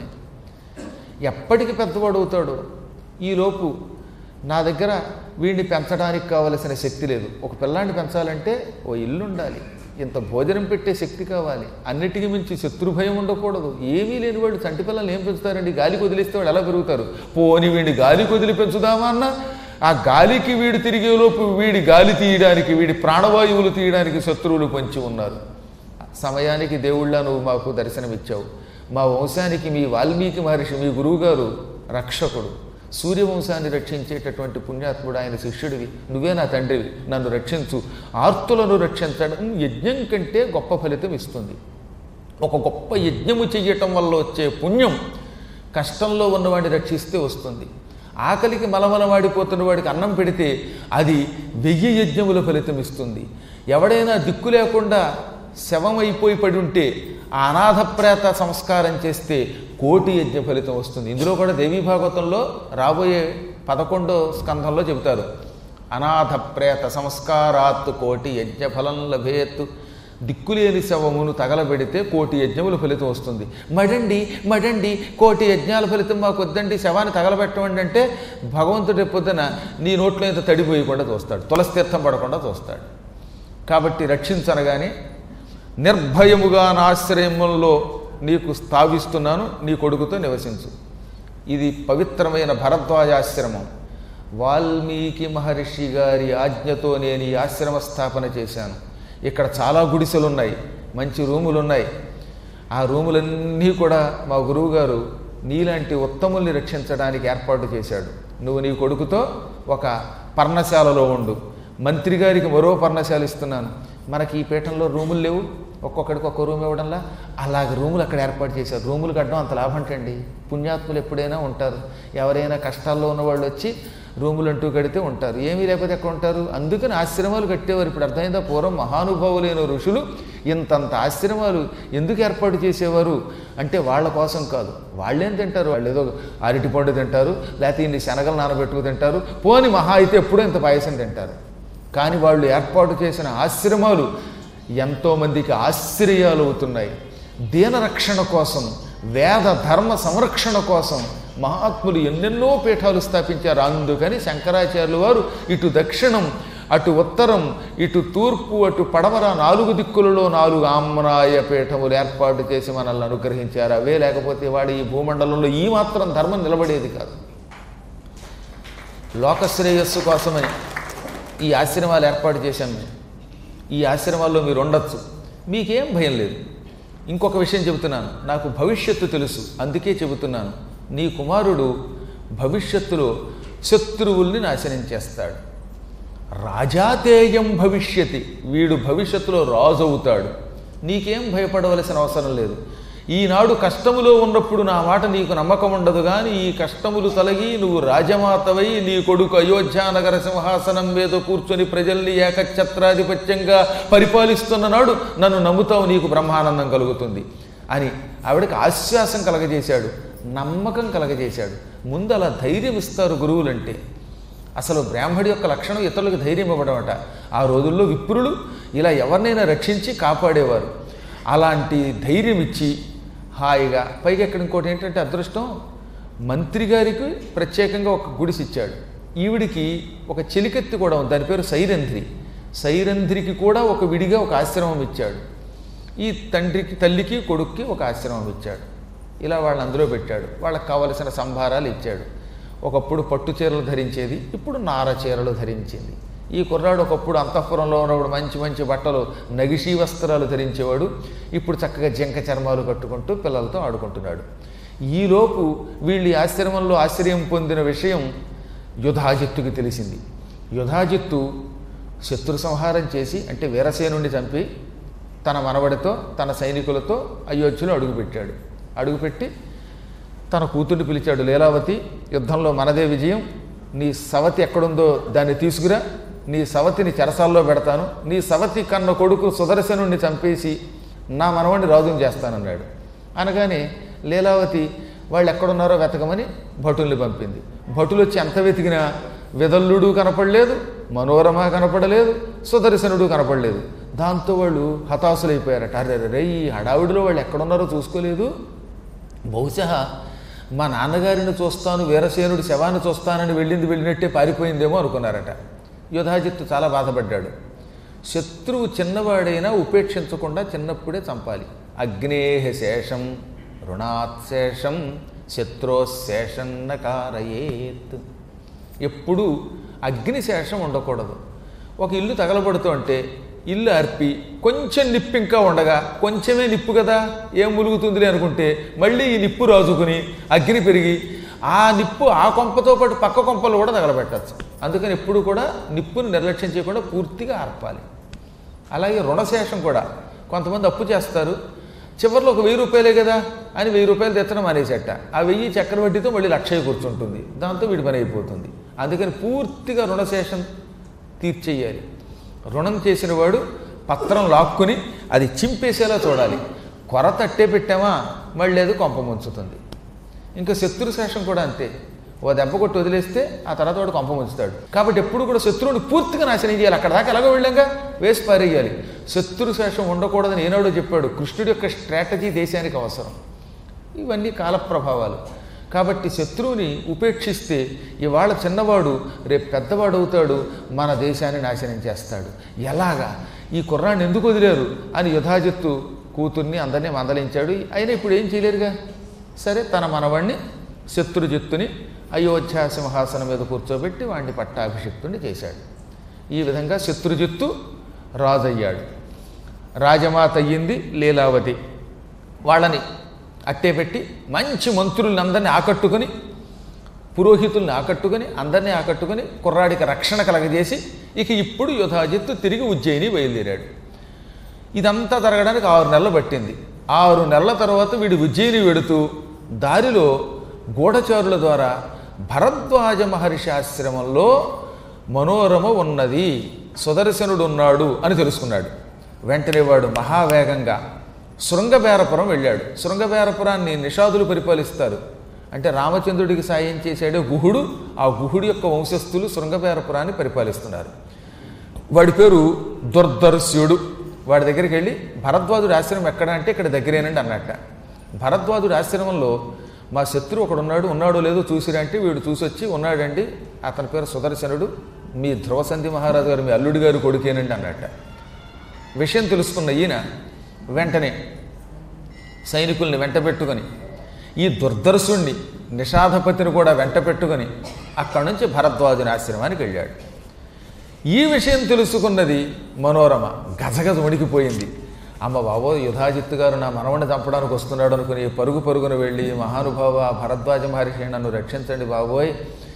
ఎప్పటికి పెద్దవాడు అవుతాడు. ఈలోపు నా దగ్గర వీడిని పెంచడానికి కావలసిన శక్తి లేదు. ఒక పిల్లాన్ని పెంచాలంటే ఓ ఇల్లు ఉండాలి, ఇంత భోజనం పెట్టే శక్తి కావాలి, అన్నిటికీ మించి శత్రుభయం ఉండకూడదు. ఏమీ లేని వాడు చంటి పిల్లల్ని ఏం పెంచుతారండి? గాలికి వదిలేస్తే వాడు ఎలా పెరుగుతారు? పోని వీడిని గాలికి వదిలి పెంచుదామా అన్నా ఆ గాలికి వీడు తిరిగేలోపు వీడి గాలి తీయడానికి, వీడి ప్రాణవాయువులు తీయడానికి శత్రువులు పొంచి ఉన్నారు. సమయానికి దేవుళ్ళ నువ్వు మాకు దర్శనమిచ్చావు. మా వంశానికి మీ వాల్మీకి మహర్షి, మీ గురువుగారు రక్షకుడు, సూర్యవంశాన్ని రక్షించేటటువంటి పుణ్యాత్ముడు, ఆయన శిష్యుడివి, నువ్వే నా తండ్రివి, నన్ను రక్షించు. ఆర్తులను రక్షించడం యజ్ఞం కంటే గొప్ప ఫలితం ఇస్తుంది. ఒక గొప్ప యజ్ఞము చెయ్యటం వల్ల వచ్చే పుణ్యం కష్టంలో ఉన్నవాడిని రక్షిస్తే వస్తుంది. ఆకలికి మలమలవాడిపోతున్న వాడికి అన్నం పెడితే అది 1000 యజ్ఞముల ఫలితం ఇస్తుంది. ఎవడైనా దిక్కు లేకుండా శవం అయిపోయి పడి ఉంటే ఆ అనాథ ప్రేత సంస్కారం చేస్తే 1,000,000 యజ్ఞ ఫలితం వస్తుంది. ఇందులో కూడా దేవీ భాగవతంలో రాబోయే 11వ స్కంధంలో చెబుతారు, అనాథ ప్రేత సంస్కారాత్ 1,000,000 యజ్ఞ ఫలం లభేత్. దిక్కులేని శవమును తగలబెడితే 1,000,000 యజ్ఞముల ఫలితం వస్తుంది. మడండి 1,000,000 యజ్ఞాల ఫలితం మాకు వద్దండి, శవాన్ని తగలబెట్టమండి అంటే భగవంతుడి పొద్దున నీ నోట్లో ఇంత తడిపోయకుండా చూస్తాడు, తులసి తీర్థం పడకుండా చూస్తాడు. కాబట్టి రక్షించనగానే నిర్భయముగా నా ఆశ్రయంలో నీకు స్థాపిస్తున్నాను, నీ కొడుకుతో నివసించు. ఇది పవిత్రమైన భరద్వాజాశ్రమం. వాల్మీకి మహర్షి గారి ఆజ్ఞతో నేను ఈ ఆశ్రమ స్థాపన చేశాను. ఇక్కడ చాలా గుడిసెలు ఉన్నాయి, మంచి రూములు ఉన్నాయి. ఆ రూములన్నీ కూడా మా గురువుగారు నీలాంటి ఉత్తముల్ని రక్షించడానికి ఏర్పాటు చేశాడు. నువ్వు నీ కొడుకుతో ఒక పర్ణశాలలో ఉండు. మంత్రి గారికి మరో పర్ణశాల ఇస్తున్నాను. మనకి ఈ పీఠంలో రూములు లేవు, ఒక్కొక్కడికి ఒక్క రూమ్ ఇవ్వడంలా అలాగే రూములు అక్కడ ఏర్పాటు చేశారు. రూములు కట్టడం అంత లాభం అంటండి. పుణ్యాత్ములు ఎప్పుడైనా ఉంటారు. ఎవరైనా కష్టాల్లో ఉన్నవాళ్ళు వచ్చి రూములు అంటూ కడితే ఉంటారు, ఏమీ లేకపోతే ఎక్కడ ఉంటారు. అందుకని ఆశ్రమాలు కట్టేవారు. ఇప్పుడు అర్థమైందా? పూర్వం మహానుభావులైన ఋషులు ఇంతంత ఆశ్రమాలు ఎందుకు ఏర్పాటు చేసేవారు అంటే వాళ్ళ కోసం కాదు. వాళ్ళేం తింటారు, వాళ్ళు ఏదో అరటిపండు తింటారు, లేకపోతే ఇన్ని శనగలు నానబెట్టుకు తింటారు, పోని మహా అయితే ఎప్పుడో ఇంత పాయసం తింటారు. కానీ వాళ్ళు ఏర్పాటు చేసిన ఆశ్రమాలు ఎంతోమందికి ఆశ్రయాలు అవుతున్నాయి. దీనరక్షణ కోసం, వేద ధర్మ సంరక్షణ కోసం మహాత్ములు ఎన్నెన్నో పీఠాలు స్థాపించారు. అందుకని శంకరాచార్యులు వారు ఇటు దక్షిణం, అటు ఉత్తరం, ఇటు తూర్పు, అటు పడమర 4 దిక్కులలో 4 ఆమ్నాయ పీఠములు ఏర్పాటు చేసి మనల్ని అనుగ్రహించారు. అవే లేకపోతే వాడు ఈ భూమండలంలో ఈ మాత్రం ధర్మం నిలబడేది కాదు. లోకశ్రేయస్సు కోసమని ఈ ఆశ్రమాలు ఏర్పాటు చేశాం మేము. ఈ ఆశ్రమాల్లో మీరు ఉండొచ్చు, మీకేం భయం లేదు. ఇంకొక విషయం చెబుతున్నాను, నాకు భవిష్యత్తు తెలుసు, అందుకే చెబుతున్నాను. నీ కుమారుడు భవిష్యత్తులో శత్రువుల్ని నాశనం చేస్తాడు. రాజాతేయం భవిష్యతి, వీడు భవిష్యత్తులో రాజు అవుతాడు. నీకేం భయపడవలసిన అవసరం లేదు. ఈనాడు కష్టములో ఉన్నప్పుడు నా మాట నీకు నమ్మకం ఉండదు, కానీ ఈ కష్టములు తొలగి నువ్వు రాజమాతవై నీ కొడుకు అయోధ్యానగర సింహాసనం మీద కూర్చొని ప్రజల్ని ఏకఛత్రాధిపత్యంగా పరిపాలిస్తున్న నాడు నన్ను నమ్ముతావు, నీకు బ్రహ్మానందం కలుగుతుంది అని ఆవిడకి ఆశ్వాసం కలగజేశాడు, నమ్మకం కలగజేశాడు. ముందు అలా ధైర్యం ఇస్తారు గురువులంటే. అసలు బ్రాహ్మడి యొక్క లక్షణం ఇతరులకు ధైర్యం ఇవ్వడం అట. ఆ రోజుల్లో విప్రులు ఇలా ఎవరినైనా రక్షించి కాపాడేవారు. అలాంటి ధైర్యం ఇచ్చి హాయిగా, పైగా ఇక్కడ ఇంకోటి ఏంటంటే అదృష్టం, మంత్రి గారికి ప్రత్యేకంగా ఒక గుడిసి ఇచ్చాడు. ఈవిడికి ఒక చెలికత్తి కూడా ఉంది, దాని పేరు సైరంధ్రి. సైరంధ్రికి కూడా ఒక విడిగా ఒక ఆశ్రమం ఇచ్చాడు. ఈ తండ్రికి, తల్లికి, కొడుక్కి ఒక ఆశ్రమం ఇచ్చాడు. ఇలా వాళ్ళని అందులో పెట్టాడు. వాళ్ళకి కావలసిన సంభారాలు ఇచ్చాడు. ఒకప్పుడు పట్టు చీరలు ధరించేది, ఇప్పుడు నార చీరలు ధరించింది. ఈ కుర్రాడు ఒకప్పుడు అంతఃపురంలో ఉన్నప్పుడు మంచి మంచి బట్టలు, నగిషీ వస్త్రాలు ధరించేవాడు. ఇప్పుడు చక్కగా జింక చర్మాలు కట్టుకుంటూ పిల్లలతో ఆడుకుంటున్నాడు. ఈలోపు వీళ్ళు ఆశ్రమంలో ఆశ్రయం పొందిన విషయం యుధాజిత్తుకి తెలిసింది. యుధాజిత్తు శత్రు సంహారం చేసి, అంటే వీరసేనుడిని చంపి తన మనవడితో తన సైనికులతో అయోధ్యలో అడుగుపెట్టాడు. అడుగుపెట్టి తన కూతుర్ని పిలిచాడు, లీలావతి, యుద్ధంలో మనదే విజయం, నీ సవతి ఎక్కడుందో దాన్ని తీసుకురా, నీ సవతిని చెరసాల్లో పెడతాను, నీ సవతి కన్న కొడుకు సుదర్శనుడిని చంపేసి నా మనవడిని రాజుని చేస్తానన్నాడు. అనగానే లీలావతి వాళ్ళు ఎక్కడున్నారో వెతకమని భటుల్ని పంపింది. భటులు వచ్చి ఎంత వెతికినా విదల్లుడు కనపడలేదు, మనోరమ కనపడలేదు, సుదర్శనుడు కనపడలేదు. దాంతో వాళ్ళు హతాశులైపోయారట. అరే ఈ హడావిడిలో వాళ్ళు ఎక్కడున్నారో చూసుకోలేదు, బహుశా మా నాన్నగారిని చూస్తాను, వీరసేనుడి శవాన్ని చూస్తానని వెళ్ళినట్టే పారిపోయిందేమో అనుకున్నారట. యుధాజిత్తు చాలా బాధపడ్డాడు. శత్రువు చిన్నవాడైనా ఉపేక్షించకుండా చిన్నప్పుడే చంపాలి. అగ్నేహ శేషం రుణాత్శేషం శత్రోశేషం నకారయేత్. ఎప్పుడూ అగ్నిశేషం ఉండకూడదు. ఒక ఇల్లు తగలబడుతూ అంటే ఇల్లు అర్పి కొంచెం నిప్పు ఇంకా ఉండగా, కొంచెమే నిప్పు కదా ఏం ములుగుతుందిలే అనుకుంటే మళ్ళీ ఈ నిప్పు రాజుకుని అగ్ని పెరిగి ఆ నిప్పు ఆ కొంపతో పాటు పక్క కొంపలు కూడా తగలబెట్టచ్చు. అందుకని ఎప్పుడు కూడా నిప్పును నిర్లక్ష్యం చేయకుండా పూర్తిగా ఆర్పాలి. అలాగే రుణశేషం కూడా. కొంతమంది అప్పు చేస్తారు, చివరిలో ఒక 1000 రూపాయలే కదా అని 1000 రూపాయలు తెచ్చడం మానేసేట. ఆ 1000 చక్రవడ్డీతో మళ్ళీ 1,00,000 కూర్చుంటుంది, దాంతో వీడి పని అయిపోతుంది. అందుకని పూర్తిగా రుణశేషం తీర్చేయాలి. రుణం చేసిన వాడు పత్రం లాక్కుని అది చింపేసేలా చూడాలి. కొరత అట్టే పెట్టామా మళ్ళీ అది కొంప ముంచుతుంది. ఇంకా శత్రుశేషం కూడా అంతే. ఓ దెబ్బ కొట్టి వదిలేస్తే ఆ తర్వాత వాడు కొంప ముంచుతాడు. కాబట్టి ఎప్పుడు కూడా శత్రువుని పూర్తిగా నాశనం చేయాలి. అక్కడ దాకా ఎలాగో వెళ్ళాక వేసి పారేయాలి. శత్రుశేషం ఉండకూడదని ఏనాడో చెప్పాడు. కృష్ణుడి యొక్క స్ట్రాటజీ దేశానికి అవసరం. ఇవన్నీ కాలప్రభావాలు. కాబట్టి శత్రువుని ఉపేక్షిస్తే ఇవాళ చిన్నవాడు రేపు పెద్దవాడు అవుతాడు, మన దేశాన్ని నాశనం చేస్తాడు. ఎలాగా ఈ కుర్రాన్ని ఎందుకు వదిలేరు అని యుధాజిత్తు కూతుర్ని అందరినీ మందలించాడు. అయినా ఇప్పుడు ఏం చేయలేరుగా. సరే తన మనవాణ్ణి శత్రుజిత్తుని అయోధ్య సింహాసనం మీద కూర్చోబెట్టి వాడిని పట్టాభిషిక్తుని చేశాడు. ఈ విధంగా శత్రుజిత్తు రాజయ్యాడు. రాజమాత అయ్యింది లీలావతి. వాళ్ళని అట్టే పెట్టి మంచి మంత్రుల్ని అందరినీ ఆకట్టుకొని, పురోహితుల్ని ఆకట్టుకొని, అందరినీ ఆకట్టుకొని కుర్రాడికి రక్షణ కలగజేసి ఇక ఇప్పుడు యుధాజిత్తు తిరిగి ఉజ్జయిని బయలుదేరాడు. ఇదంతా జరగడానికి 6 నెలలు పట్టింది. 6 నెలల తర్వాత వీడు ఉజ్జయిని వెడుతూ దారిలో గూఢచారుల ద్వారా భరద్వాజ మహర్షి ఆశ్రమంలో మనోరమ ఉన్నది, సుదర్శనుడు ఉన్నాడు అని తెలుసుకున్నాడు. వెంటనే వాడు మహావేగంగా శృంగబేరపురం వెళ్ళాడు. శృంగబేరపురాన్ని నిషాదులు పరిపాలిస్తారు. అంటే రామచంద్రుడికి సాయం చేశాడే గుహుడు, ఆ గుహుడి యొక్క వంశస్థులు శృంగబేరపురాన్ని పరిపాలిస్తున్నారు. వాడి పేరు దుర్దర్శ్యుడు. వాడి దగ్గరికి వెళ్ళి భరద్వాజుడి ఆశ్రమం ఎక్కడ అంటే ఇక్కడ దగ్గరేనండి అన్నట్ట. భరద్వాజుడి ఆశ్రమంలో మా శత్రువు ఒకడున్నాడు, ఉన్నాడో లేదో చూసిరా అంటే వీడు చూసొచ్చి ఉన్నాడండి, అతని పేరు సుదర్శనుడు, మీ ధ్రువసంధి మహారాజు గారు మీ అల్లుడి గారు కొడుకేనండి అన్నట్ట. విషయం తెలుసుకున్న ఈయన వెంటనే సైనికుల్ని వెంట పెట్టుకొని ఈ దుర్దర్శుణ్ణి నిషాధపతిని కూడా వెంట పెట్టుకొని అక్కడి నుంచి భరద్వాజుని ఆశ్రమానికి వెళ్ళాడు. ఈ విషయం తెలుసుకున్నది మనోరమ గజగజ వణికిపోయింది. అమ్మ బాబో, యుధాజిత్తు గారు నా మనవణ్ణి చంపడానికి వస్తున్నాడు అనుకుని పరుగు పరుగున వెళ్ళి, మహానుభావ భరద్వాజ మహర్షి నన్ను రక్షించండి బాబోయ్,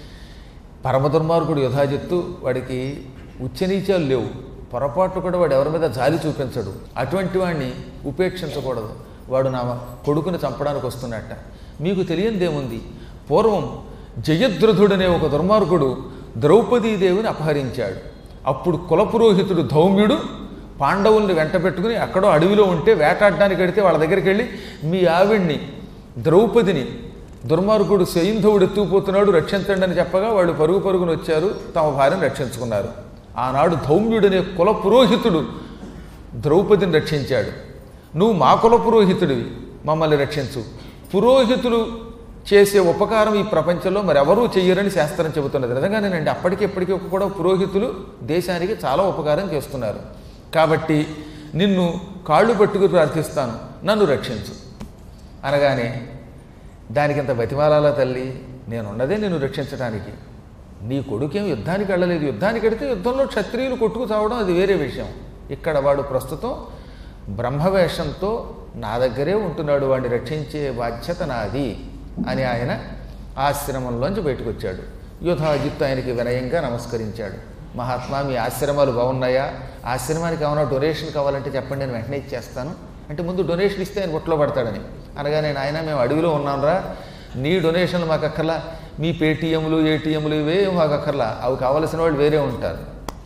పరమ దుర్మార్గుడు యుధాజిత్తు, వాడికి ఉచ్చనీచాలు లేవు, పొరపాటు కూడా వాడు ఎవరి మీద జాలి చూపించడు, అటువంటి వాడిని ఉపేక్షించకూడదు, వాడు నా కొడుకుని చంపడానికి వస్తున్నట్ట. మీకు తెలియందేముంది, పూర్వం జయద్రథుడనే ఒక దుర్మార్గుడు ద్రౌపదీదేవిని అపహరించాడు. అప్పుడు కులపురోహితుడు ధౌమ్యుడు పాండవుల్ని వెంట పెట్టుకుని అక్కడో అడవిలో ఉంటే వేటాడడానికి వెడితే వాళ్ళ దగ్గరికి వెళ్ళి మీ ఆవిడ్ని ద్రౌపదిని దుర్మార్గుడు సైంధవుడు ఎత్తుకుపోతున్నాడు రక్షించండి అని చెప్పగా వాళ్ళు పరుగు పరుగును వచ్చారు, తమ భార్యను రక్షించుకున్నారు. ఆనాడు ధౌమ్యుడనే కుల పురోహితుడు ద్రౌపదిని రక్షించాడు. నువ్వు మా కుల పురోహితుడివి, మమ్మల్ని రక్షించు. పురోహితులు చేసే ఉపకారం ఈ ప్రపంచంలో మరెవరూ చెయ్యరని శాస్త్రం చెబుతున్నది. నిజంగానేనండి, అప్పటికి కూడా పురోహితులు దేశానికి చాలా ఉపకారం చేస్తున్నారు. కాబట్టి నిన్ను కాళ్ళు పట్టుకుని ప్రార్థిస్తాను, నన్ను రక్షించు అనగానే దానికింత బతిమాలాల తల్లి, నేనున్నదే నిన్ను రక్షించడానికి, నీ కొడుకేం యుద్ధానికి వెళ్ళలేదు, యుద్ధానికి వెడితే యుద్ధంలో క్షత్రియులు కొట్టుకు చావడం అది వేరే విషయం. ఇక్కడ వాడు ప్రస్తుతం బ్రహ్మవేషంతో నా దగ్గరే ఉంటున్నాడు, వాడిని రక్షించే బాధ్యత నాది అని ఆయన ఆశ్రమంలోంచి బయటకు వచ్చాడు. యుధాజిత్తు ఆయనకి వినయంగా నమస్కరించాడు. మహాత్మా, మీ ఆశ్రమాలు బాగున్నాయా? ఆశ్రమానికి ఏమైనా డొనేషన్ కావాలంటే చెప్పండి, నేను వెంటనే ఇచ్చేస్తాను అంటే ముందు డొనేషన్ ఇస్తే ఆయన బుట్టలో పడతాడని అనగానే, ఆయన మేము అడవిలో ఉన్నాంరా, నీ డొనేషన్లు మాకు అక్కర్లా, మీ పేటీఎంలు ఏటీఎంలు ఇవే మాకు అక్కర్లా, అవి కావలసిన వాళ్ళు వేరే ఉంటారు.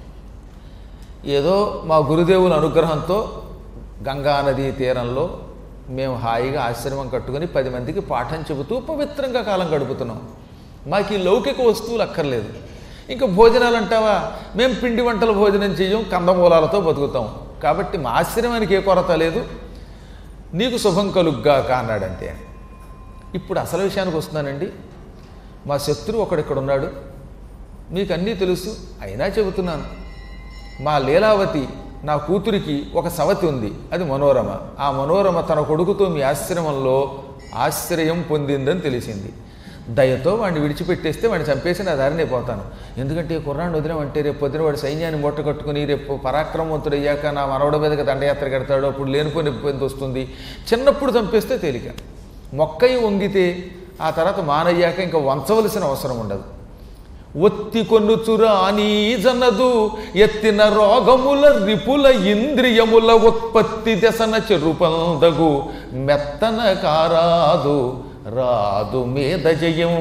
ఏదో మా గురుదేవుల అనుగ్రహంతో గంగా నదీ తీరంలో మేము హాయిగా ఆశ్రమం కట్టుకుని 10 మందికి పాఠం చెబుతూ పవిత్రంగా కాలం గడుపుతున్నాం. మాకు ఈ లౌకిక వస్తువులు అక్కర్లేదు. ఇంకా భోజనాలు అంటావా, మేము పిండి వంటల భోజనం చెయ్యం, కందమూలాలతో బతుకుతాం. కాబట్టి మా ఆశ్రమానికి ఏ కొరత లేదు, నీకు శుభం కలుగ్గాక అన్నాడంతే. ఇప్పుడు అసలు విషయానికి వస్తున్నానండి. మా శత్రువు ఒకడిక్కడ ఉన్నాడు, మీకు అన్నీ తెలుసు, అయినా చెబుతున్నాను. మా లీలావతి నా కూతురికి ఒక సవతి ఉంది, అది మనోరమ. ఆ మనోరమ తన కొడుకుతో మీ ఆశ్రమంలో ఆశ్రయం పొందిందని తెలిసింది. దయతో వాడిని విడిచిపెట్టేస్తే వాడిని చంపేసి నా దారినే పోతాను. ఎందుకంటే కుర్రాన్ని వదిలేమంటే రేపు పొద్దున వాడు సైన్యాన్ని మూట కట్టుకుని రేపు పరాక్రమవంతుడు అయ్యాక నా మనవడ మీదకి దండయాత్ర కడతాడు, అప్పుడు లేనిపోని ఇబ్బంది వస్తుంది. చిన్నప్పుడు చంపేస్తే తేలిక, మొక్కయి వంగితే ఆ తర్వాత మానయ్యాక ఇంకా వంచవలసిన అవసరం ఉండదు. ఒత్తి కొన్నుచురా నీ జనదు ఎత్తిన రోగముల రిపుల ఇంద్రియముల ఉత్పత్తి దశన చెరుపందగు మెత్తన కారాదు రాదు మీద జయం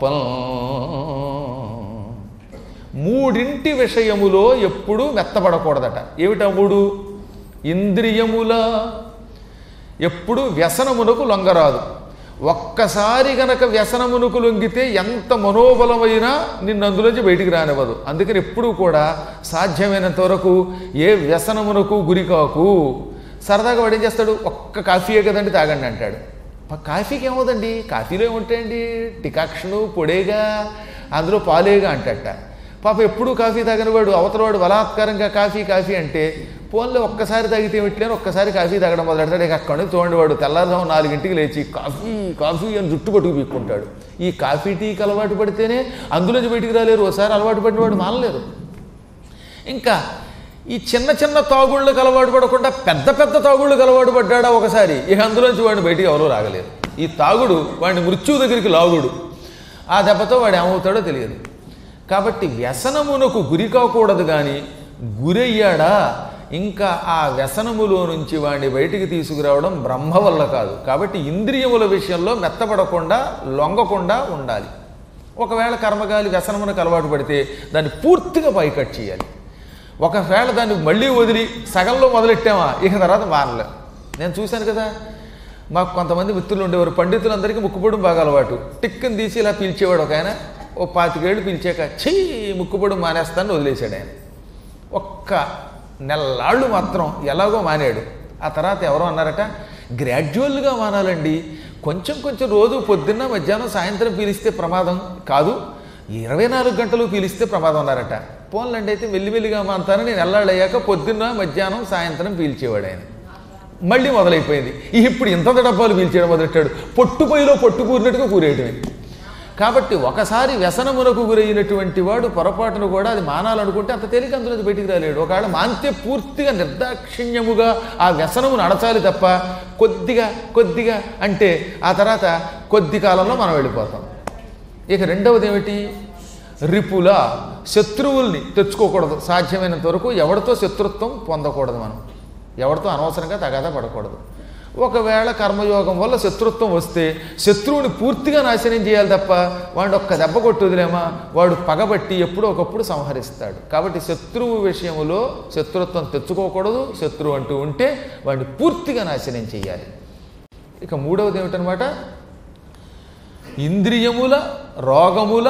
మూడింటి విషయములో ఎప్పుడూ మెత్తబడకూడదట. ఏమిటా మూడు? ఇంద్రియముల ఎప్పుడు వ్యసనమునకు లొంగరాదు. ఒక్కసారి గనక వ్యసనమునకు లొంగితే ఎంత మనోబలమైనా నిన్ను అందులోంచి బయటికి రానివ్వదు. అందుకని ఎప్పుడూ కూడా సాధ్యమైనంత వరకు ఏ వ్యసనమునకు గురికాకు. సరదాగా వాడు ఏం చేస్తాడు, ఒక్క కాఫీయే కదండి తాగండి అంటాడు. కాఫీకి ఏమవుదండి, కాఫీలో ఏముంటాయండి, టికాక్షను పొడేగా, అందులో పాలేగా అంటట. పాప ఎప్పుడూ కాఫీ తాగని వాడు అవతలవాడు బలాత్కారంగా కాఫీ కాఫీ అంటే ఫోన్లో ఒక్కసారి తాగితే ఏమిట్లేని ఒక్కసారి కాఫీ తాగడం మొదలెడతాడు. ఇక అక్కడి నుంచి చూడండి, వాడు తెల్లారుదాం 4 లేచి కాఫీ కాఫీ అని జుట్టు పట్టుకు పీక్కుంటాడు. ఈ కాఫీ టీకి అలవాటు పడితేనే అందులోంచి బయటికి రాలేరు, ఒకసారి అలవాటు పడిన వాడు మానలేరు. ఇంకా ఈ చిన్న చిన్న తాగుళ్ళకు అలవాటు పడకుండా పెద్ద పెద్ద తాగుళ్ళకు అలవాటు పడ్డాడా ఒకసారి, ఇక అందులోంచి వాడిని బయటికి ఎవరూ రాగలేరు. ఈ తాగుడు వాడిని మృత్యువు దగ్గరికి లాగుడు. ఆ దెబ్బతో వాడు ఏమవుతాడో తెలియదు. కాబట్టి వ్యసనమునకు గురి కాకూడదు, కానీ గురయ్యాడా ఇంకా ఆ వ్యసనములో నుంచి వాడిని బయటికి తీసుకురావడం బ్రహ్మ వల్ల కాదు. కాబట్టి ఇంద్రియముల విషయంలో మెత్తపడకుండా లొంగకుండా ఉండాలి. ఒకవేళ కర్మగాలి వ్యసనమునకు అలవాటు పడితే దాన్ని పూర్తిగా పైకట్ చేయాలి. ఒకవేళ దాన్ని మళ్ళీ వదిలి సగంలో మొదలెట్టామా ఇక తర్వాత మారలే. నేను చూశాను కదా, మాకు కొంతమంది మిత్రులు ఉండేవారు, పండితులందరికీ ముక్కుపొడుం బాగా అలవాటు. టిక్కుని తీసి ఇలా పీల్చేవాడు ఒక ఆయన. ఓ 25 ఏళ్ళు పీల్చాక ముక్కుపొడుం మానేస్తానని వదిలేశాడు ఆయన. ఒక్క నెలలాళ్ళు మాత్రం ఎలాగో మానేడు. ఆ తర్వాత ఎవరో అన్నారట, గ్రాడ్యువల్గా మానాలండి, కొంచెం కొంచెం రోజు పొద్దున్న మధ్యాహ్నం సాయంత్రం పీలిస్తే ప్రమాదం కాదు, 24 గంటలు పీలిస్తే ప్రమాదం అన్నారట. పోన్లండి అయితే మెల్లిమెల్లిగా మానుతానని నెలలాళ్ళు అయ్యాక పొద్దున్న మధ్యాహ్నం సాయంత్రం పీల్చేవాడు ఆయన. మళ్ళీ మొదలైపోయింది. ఇప్పుడు ఇంత డబ్బాలు పీల్చేయడం మొదలెట్టాడు. పొట్టుపొయ్యిలో పొట్టు కూరినట్టుగా కూరేయటమే. కాబట్టి ఒకసారి వ్యసనమునకు గురైనటువంటి వాడు పొరపాటును కూడా అది మానాలనుకుంటే అంత తేలిక అందులో బయటికి రాలేడు. ఒకవేళ మాంతే పూర్తిగా నిర్దాక్షిణ్యముగా ఆ వ్యసనమును అడచాలి తప్ప కొద్దిగా కొద్దిగా అంటే ఆ తర్వాత కొద్ది కాలంలో మనం వెళ్ళిపోతాం. ఇక రెండవది ఏమిటి? రిపుల శత్రువుల్ని తెచ్చుకోకూడదు. సాధ్యమైనంత వరకు ఎవరితో శత్రుత్వం పొందకూడదు. మనం ఎవరితో అనవసరంగా తగాదా పడకూడదు. ఒకవేళ కర్మయోగం వల్ల శత్రుత్వం వస్తే శత్రువుని పూర్తిగా నాశనం చేయాలి తప్ప వాడు ఒక్క దెబ్బ కొట్టి వదిలేమా వాడు పగబట్టి ఎప్పుడో ఒకప్పుడు సంహరిస్తాడు. కాబట్టి శత్రువు విషయంలో శత్రుత్వం తెచ్చుకోకూడదు. శత్రువు అంటూ ఉంటే వాడిని పూర్తిగా నాశనం చేయాలి. ఇక మూడవది ఏమిటనమాట? ఇంద్రియముల రోగముల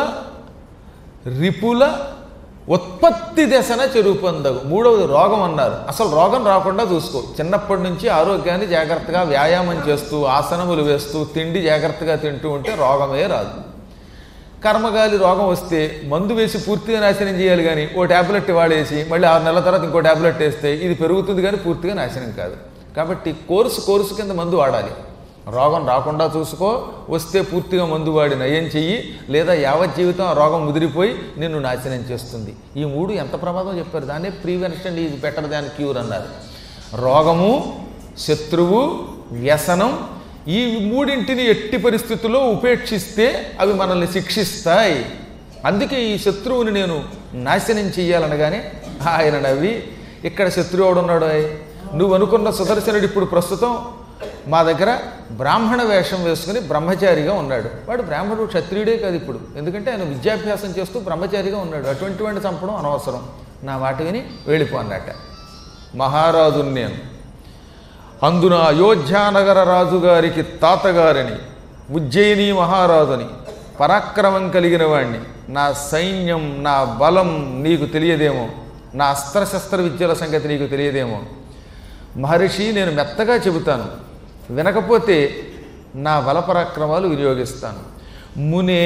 రిపుల ఉత్పత్తి దశన చెరుపొందగు. మూడవది రోగం అన్నారు. అసలు రోగం రాకుండా చూసుకో. చిన్నప్పటి నుంచి ఆరోగ్యాన్ని జాగ్రత్తగా వ్యాయామం చేస్తూ ఆసనములు వేస్తూ తిండి జాగ్రత్తగా తింటూ ఉంటే రోగమే రాదు. కర్మగాలి రోగం వస్తే మందు వేసి పూర్తిగా నాశనం చేయాలి కానీ ఓ ట్యాబ్లెట్ వాడేసి మళ్ళీ 6 నెలల తర్వాత ఇంకో ట్యాబ్లెట్ వేస్తే ఇది పెరుగుతుంది కానీ పూర్తిగా నాశనం కాదు. కాబట్టి కోర్సు కింద మందు వాడాలి. రోగం రాకుండా చూసుకో, వస్తే పూర్తిగా మందు వాడి నయం చెయ్యి, లేదా యావత్ జీవితం ఆ రోగం ముదిరిపోయి నిన్ను నాశనం చేస్తుంది. ఈ మూడు ఎంత ప్రమాదం చెప్పారు. దాన్నే prevention is better than cure అన్నారు. రోగము, శత్రువు, వ్యసనం, ఈ మూడింటిని ఎట్టి పరిస్థితుల్లో ఉపేక్షిస్తే అవి మనల్ని శిక్షిస్తాయి. అందుకే ఈ శత్రువుని నేను నాశనం చెయ్యాలనగానే ఆయన నవ్వి, ఇక్కడ శత్రువు ఎవడున్నాడు? నువ్వు అనుకున్న సుదర్శనుడు ఇప్పుడు ప్రస్తుతం మా దగ్గర బ్రాహ్మణ వేషం వేసుకుని బ్రహ్మచారిగా ఉన్నాడు. వాడు బ్రాహ్మణుడు, క్షత్రియుడే కాదు ఇప్పుడు, ఎందుకంటే ఆయన విద్యాభ్యాసం చేస్తూ బ్రహ్మచారిగా ఉన్నాడు. అటువంటి వాడిని చంపడం అనవసరం. నా మాట విని వెళ్ళిపో అన్నట్ట. మహారాజుని నేను, అందున అయోధ్యానగర రాజుగారికి తాతగారిని, ఉజ్జయిని మహారాజుని, పరాక్రమం కలిగిన వాణ్ణి, నా సైన్యం నా బలం నీకు తెలియదేమో, నా అస్త్రశస్త్ర విద్యల సంగతి నీకు తెలియదేమో. మహర్షి, నేను మెత్తగా చెబుతాను, వినకపోతే నా బలపరాక్రమాలు వినియోగిస్తాను. మునే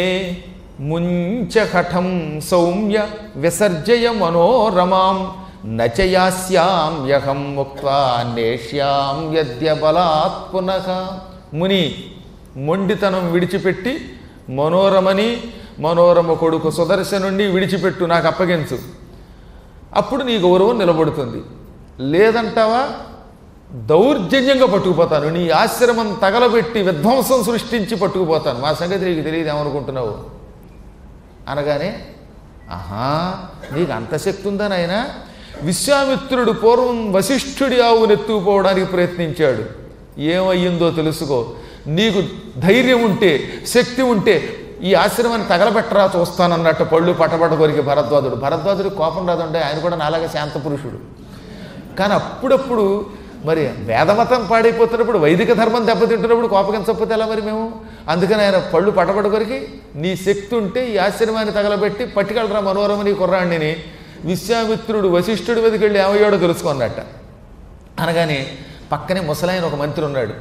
ముంచఘటం సౌమ్య విసర్జయ మనోరమాం నచయాస్యాం యహం ముక్త్వా నేష్యాం యద్య బలాత్ పునః. ముని, మొండితనం విడిచిపెట్టి మనోరమని, మనోరమ కొడుకు సుదర్శనుణ్ణి విడిచిపెట్టు, నాకు అప్పగించు, అప్పుడు నీ గౌరవం నిలబడుతుంది. లేదంటావా దౌర్జన్యంగా పట్టుకుపోతాను, నీ ఆశ్రమం తగలబెట్టి విధ్వంసం సృష్టించి పట్టుకుపోతాను. మా సంగతి నీకు తెలియదు ఏమనుకుంటున్నావు అనగానే, ఆహా నీకు అంత శక్తి ఉందని ఆయన. విశ్వామిత్రుడు పూర్వం వశిష్ఠుడి ఆవును ఎత్తుకుపోవడానికి ప్రయత్నించాడు. ఏమయ్యిందో తెలుసుకో. నీకు ధైర్యం ఉంటే, శక్తి ఉంటే ఈ ఆశ్రమాన్ని తగలబెట్టరా చూస్తానన్నట్టు పళ్ళు పట్టబడ్డ కొరికి భరద్వాజుడు కోపం రాదంటే, ఆయన కూడా నాలాగా శాంత పురుషుడు. కానీ అప్పుడప్పుడు మరి వేదమతం పాడైపోతున్నప్పుడు, వైదిక ధర్మం దెబ్బతింటున్నప్పుడు కోపగించకపోతే ఎలా మరి మేము? అందుకని ఆయన పళ్ళు పట్టబడ్డ కొరికి, నీ శక్తి ఉంటే ఈ ఆశ్రమాన్ని తగలబెట్టి పట్టుకెళ్ళరా మనోరమని కుర్రాణ్ణిని. విశ్వామిత్రుడు వశిష్ఠుడి మీదకి వెళ్ళి ఏమయ్యాడో తెలుసుకున్నట్ట. అనగానే పక్కనే ముసలాయన ఒక మంత్రి ఉన్నాడు.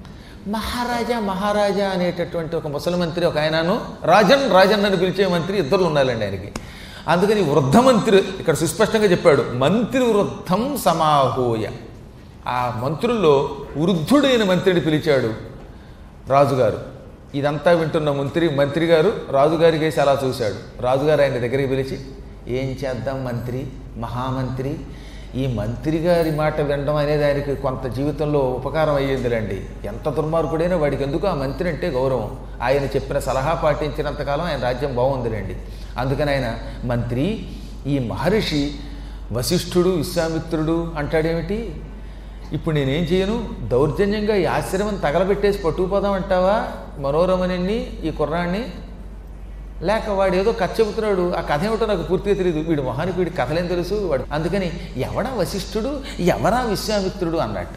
మహారాజా అనేటటువంటి ఒక ముసలి మంత్రి ఒక ఆయనను, రాజన్ అని పిలిచే మంత్రి ఇద్దరు ఉన్నారండి ఆయనకి. అందుకని వృద్ధ మంత్రి ఇక్కడ సుస్పష్టంగా చెప్పాడు, మంత్రి వృద్ధం సమాహూయ. ఆ మంత్రుల్లో వృద్ధుడైన మంత్రిని పిలిచాడు రాజుగారు. ఇదంతా వింటున్న మంత్రి గారు రాజుగారి కేసి అలా చూశాడు. రాజుగారు ఆయన దగ్గరికి పిలిచి, ఏం చేద్దాం మంత్రి, మహామంత్రి, ఈ మంత్రి గారి మాట వినడం అనేది ఆయనకి కొంత జీవితంలో ఉపకారం అయ్యిందిలేండి. ఎంత దుర్మార్గుడైనా వాడికి ఎందుకు ఆ మంత్రి అంటే గౌరవం. ఆయన చెప్పిన సలహా పాటించినంతకాలం ఆయన రాజ్యం బాగుందిలేండి. అందుకని ఆయన, మంత్రి, ఈ మహర్షి వశిష్ఠుడు విశ్వామిత్రుడు అంటాడేమిటి? ఇప్పుడు నేనేం చేయను? దౌర్జన్యంగా ఈ ఆశ్రమం తగలబెట్టేసి పట్టుకుపోదామంటావా మనోరమణిని, ఈ కుర్రాన్ని? లేక వాడు ఏదో కథ చెబుతున్నాడు, ఆ కథ ఏమిటో నాకు పూర్తిగా తెలియదు, వీడు మొహానికి వీడి కథలేం తెలుసు వాడు, అందుకని ఎవడా వశిష్ఠుడు ఎవరా విశ్వామిత్రుడు అన్నట్ట.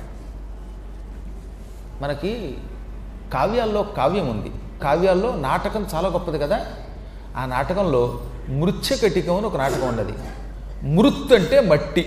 మనకి కావ్యాల్లో కావ్యం ఉంది, కావ్యాల్లో నాటకం చాలా గొప్పది కదా. ఆ నాటకంలో మృచ్ఛకటికం అని ఒక నాటకం ఉన్నది. మృత్ అంటే మట్టి,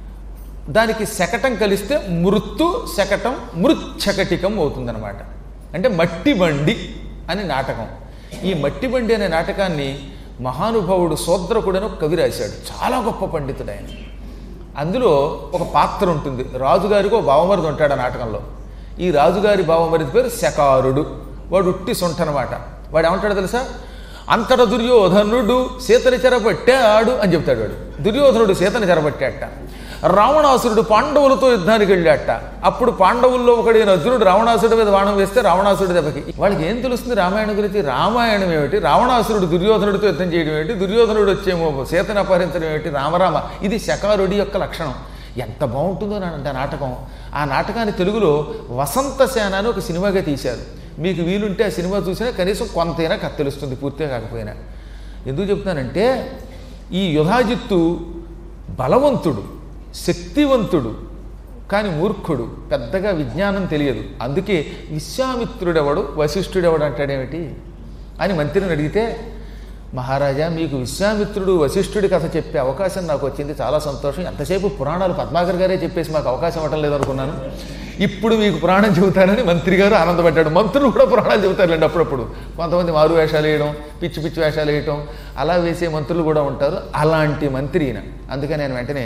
దానికి శకటం కలిస్తే మృత్తు శకటం మృచ్ఛకటికం అవుతుందన్నమాట. అంటే మట్టి బండి అని నాటకం. ఈ మట్టి బండి అనే నాటకాన్ని మహానుభావుడు శూద్రకుడు అని ఒక కవి రాశాడు, చాలా గొప్ప పండితుడు ఆయన. అందులో ఒక పాత్ర ఉంటుంది, రాజుగారికి ఒక బావమరిది ఉంటాడు ఆ నాటకంలో. ఈ రాజుగారి బావమరిది పేరు శకారుడు. వాడు ఉట్టి సొంటనమాట. వాడు ఏమంటాడు తెలుసా, అంతట దుర్యోధనుడు సీతని చెరపట్టాడు అని చెప్తాడు. వాడు దుర్యోధనుడు సీతని చెరపట్టాట. రావణాసురుడు పాండవులతో యుద్ధానికి వెళ్ళాట. అప్పుడు పాండవుల్లో ఒకడైన అర్జునుడు రావణాసురుడి మీద బాణం వేస్తే రావణాసురుడి దెబ్బకి వాళ్ళకి ఏం తెలుస్తుంది రామాయణం గురించి? రామాయణం ఏమిటి, రావణాసురుడు దుర్యోధనుడితో యుద్ధం చేయడం ఏమిటి, దుర్యోధనుడు వచ్చేమో సీతను అపహరించడం ఏమిటి, రామరామ. ఇది శకారుడి యొక్క లక్షణం. ఎంత బాగుంటుందో అంటే నాటకం. ఆ నాటకాన్ని తెలుగులో వసంతసేన అని ఒక సినిమాగా తీశారు. మీకు వీలుంటే ఆ సినిమా చూసినా కనీసం కొంతైనా కథ తెలుస్తుంది, పూర్తిగా కాకపోయినా. ఎందుకు చెప్తానంటే ఈ యుధాజిత్తు బలవంతుడు, శక్తివంతుడు, కానీ మూర్ఖుడు, పెద్దగా విజ్ఞానం తెలియదు. అందుకే విశ్వామిత్రుడెవడు వశిష్ఠుడెవడు అంటాడేమిటి అని మంత్రిని అడిగితే, మహారాజా మీకు విశ్వామిత్రుడు వశిష్ఠుడి కథ చెప్పే అవకాశం నాకు వచ్చింది, చాలా సంతోషం. ఎంతసేపు పురాణాలు పద్మాకర్ గారే చెప్పేసి మాకు అవకాశం ఇవ్వటం లేదనుకున్నాను, ఇప్పుడు మీకు పురాణం చెబుతానని మంత్రి గారు ఆనందపడ్డాడు. మంత్రులు కూడా పురాణాలు చెబుతారులేండి అప్పుడప్పుడు. కొంతమంది మారు వేషాలు వేయడం, పిచ్చి పిచ్చి వేషాలు వేయటం, అలా వేసే మంత్రులు కూడా ఉంటారు. అలాంటి మంత్రి ఈయన. అందుకని నేను వెంటనే,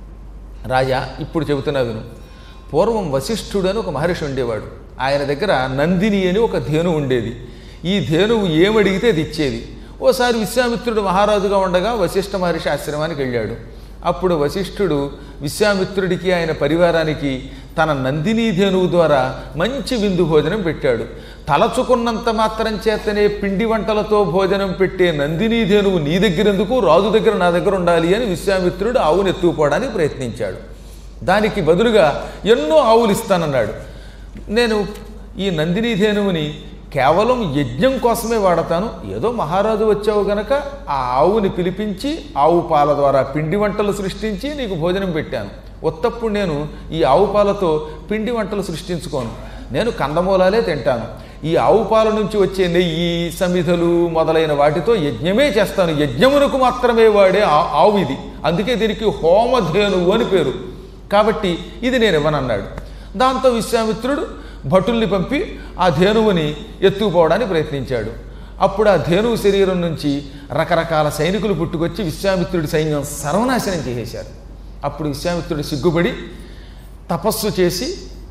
రాజా ఇప్పుడు చెబుతున్నా విను. పూర్వం వశిష్ఠుడు అని ఒక మహర్షి ఉండేవాడు. ఆయన దగ్గర నందిని అని ఒక ధేను ఉండేది. ఈ ధేనువు ఏమడిగితే అది ఇచ్చేది. ఓసారి విశ్వామిత్రుడు మహారాజుగా ఉండగా వశిష్ఠ మహర్షి ఆశ్రమానికి వెళ్ళాడు. అప్పుడు వశిష్ఠుడు విశ్వామిత్రుడికి ఆయన పరివారానికి తన నందినీ ధేనువు ద్వారా మంచి విందు భోజనం పెట్టాడు. తలచుకున్నంత మాత్రం చేతనే పిండి వంటలతో భోజనం పెట్టే నందినీ ధేనువు నీ దగ్గరెందుకు, రాజు దగ్గర నా దగ్గర ఉండాలి అని విశ్వామిత్రుడు ఆవును ఎత్తుకుపోవడానికి ప్రయత్నించాడు. దానికి బదులుగా ఎన్నో ఆవులు ఇస్తానన్నాడు. నేను ఈ నందినీ ధేనువుని కేవలం యజ్ఞం కోసమే వాడతాను, ఏదో మహారాజు వచ్చావు గనక ఆ ఆవుని పిలిపించి ఆవు పాల ద్వారా పిండి వంటలు సృష్టించి నీకు భోజనం పెట్టాను. ఉత్తప్పుడు నేను ఈ ఆవు పాలతో పిండి వంటలు సృష్టించుకోను, నేను కందమూలాలే తింటాను. ఈ ఆవు పాల నుంచి వచ్చే నెయ్యి, సమిధలు మొదలైన వాటితో యజ్ఞమే చేస్తాను. యజ్ఞమునకు మాత్రమే వాడే ఆవు ఇది, అందుకే దీనికి హోమధేనువు అని పేరు. కాబట్టి ఇది నేను ఇవ్వనన్నాడు. దాంతో విశ్వామిత్రుడు భటుల్ని పంపి ఆ ధేనువుని ఎత్తుకుపోవడానికి ప్రయత్నించాడు. అప్పుడు ఆ ధేనువు శరీరం నుంచి రకరకాల సైనికులు పుట్టుకొచ్చి విశ్వామిత్రుడి సైన్యం సర్వనాశనం చేసేశారు. అప్పుడు విశ్వామిత్రుడు సిగ్గుపడి తపస్సు చేసి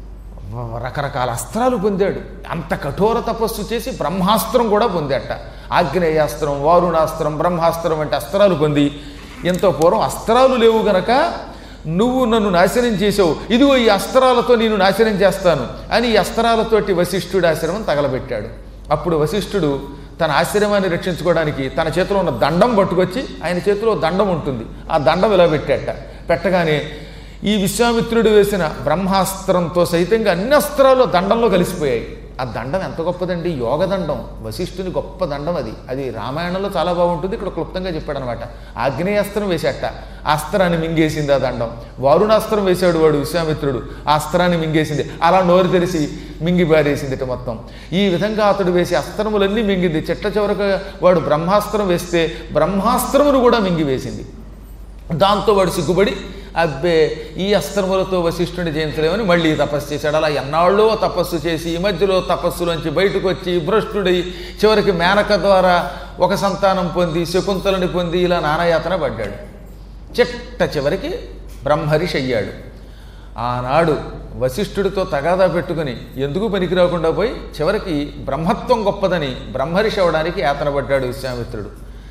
రకరకాల అస్త్రాలు పొందాడు. అంత కఠోర తపస్సు చేసి బ్రహ్మాస్త్రం కూడా పొందాట. ఆగ్నేయాస్త్రం, వారుణాస్త్రం, బ్రహ్మాస్త్రం వంటి అస్త్రాలు పొంది, ఎంతో పూర్వం అస్త్రాలు లేవు గనక నువ్వు నన్ను నాశనం చేసావు, ఇదిగో ఈ అస్త్రాలతో నేను నాశనం చేస్తాను అని ఈ అస్త్రాలతోటి వశిష్ఠుడి ఆశ్రమం తగలబెట్టాడు. అప్పుడు వశిష్ఠుడు తన ఆశ్రమాన్ని రక్షించుకోవడానికి తన చేతిలో ఉన్న దండం పట్టుకొచ్చి, ఆయన చేతిలో దండం ఉంటుంది, ఆ దండం ఇలా పెట్టాట. పెట్టగానే ఈ విశ్వామిత్రుడు వేసిన బ్రహ్మాస్త్రంతో సైతంగా అన్ని అస్త్రాలు దండంలో కలిసిపోయాయి. ఆ దండం ఎంత గొప్పదండి, యోగదండం, వశిష్ఠుని గొప్ప దండం అది. అది రామాయణంలో చాలా బాగుంటుంది, ఇక్కడ క్లుప్తంగా చెప్పాడు అనమాట. ఆగ్నేయాస్త్రం వేసేట, ఆ అస్త్రాన్ని మింగేసింది ఆ దండం. వారుణాస్త్రం వేశాడు వాడు విశ్వామిత్రుడు, ఆ అస్త్రాన్ని మింగేసింది. అలా నోరు తెరిచి మింగి పారేసింది మొత్తం. ఈ విధంగా అతడు వేసే అస్త్రములన్నీ మింగింది. చిట్ట చివరకు వాడు బ్రహ్మాస్త్రం వేస్తే బ్రహ్మాస్త్రమును కూడా మింగివేసింది. దాంతో వాడు సిగ్గుపడి, అబ్బే ఈ అస్త్రములతో వశిష్ఠుని జయించలేమని మళ్ళీ తపస్సు చేశాడు. అలా ఎన్నాళ్ళో తపస్సు చేసి ఈ మధ్యలో తపస్సులోంచి బయటకు వచ్చి భ్రష్టుడై చివరికి మేనక ద్వారా ఒక సంతానం పొంది, శకుంతలని పొంది, ఇలా నానాయాతన పడ్డాడు. చిట్ట చివరికి బ్రహ్మర్షి అయ్యాడు. ఆనాడు వశిష్ఠుడితో తగాదా పెట్టుకుని ఎందుకు పనికి రాకుండా పోయి చివరికి బ్రహ్మత్వం గొప్పదని బ్రహ్మర్షి అవడానికి యాతన పడ్డాడు విశ్వామిత్రుడు.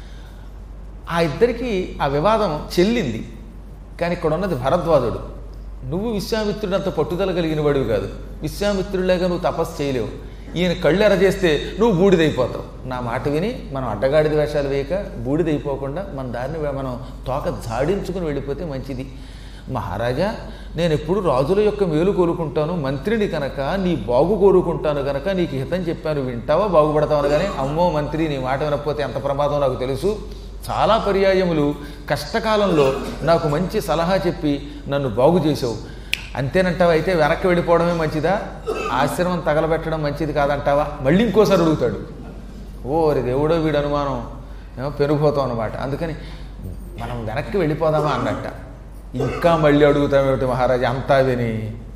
ఆ ఇద్దరికి ఆ వివాదం చెల్లింది. కానీ ఇక్కడ ఉన్నది భరద్వాజుడు. నువ్వు విశ్వామిత్రుడు అంత పట్టుదల కలిగిన వాడివి కాదు, విశ్వామిత్రుడిలాగా నువ్వు తపస్సు చేయలేవు. ఈయన కళ్ళు ఎరజేస్తే నువ్వు బూడిదైపోతావు. నా మాట విని మనం అడ్డగాడిద వేషాలు వేయక బూడిదైపోకుండా మన దారిని మనం తోక జాడించుకుని వెళ్ళిపోతే మంచిది. మహారాజా, నేను ఎప్పుడు రాజుల యొక్క మేలు కోరుకుంటాను, మంత్రిని కనుక నీ బాగు కోరుకుంటాను కనుక నీకు హితం చెప్పాను, వింటావా బాగుపడతావు అనగానే, అమ్మో మంత్రి నీ మాట వినకపోతే ఎంత ప్రమాదం నాకు తెలుసు, చాలా పర్యాయములు కష్టకాలంలో నాకు మంచి సలహా చెప్పి నన్ను బాగు చేసావు, అంతేనంటావా? అయితే వెనక్కి వెళ్ళిపోవడమే మంచిదా, ఆశ్రమం తగలబెట్టడం మంచిది కాదంటావా? మళ్ళీ ఇంకోసారి అడుగుతాడు. ఓరి దేవుడో వీడు అనుమానం పెరిగిపోతాం అనమాట. అందుకని మనం వెనక్కి వెళ్ళిపోదామా అన్నట్ట. ఇంకా మళ్ళీ అడుగుతామేమిటి మహారాజా, అంతా విని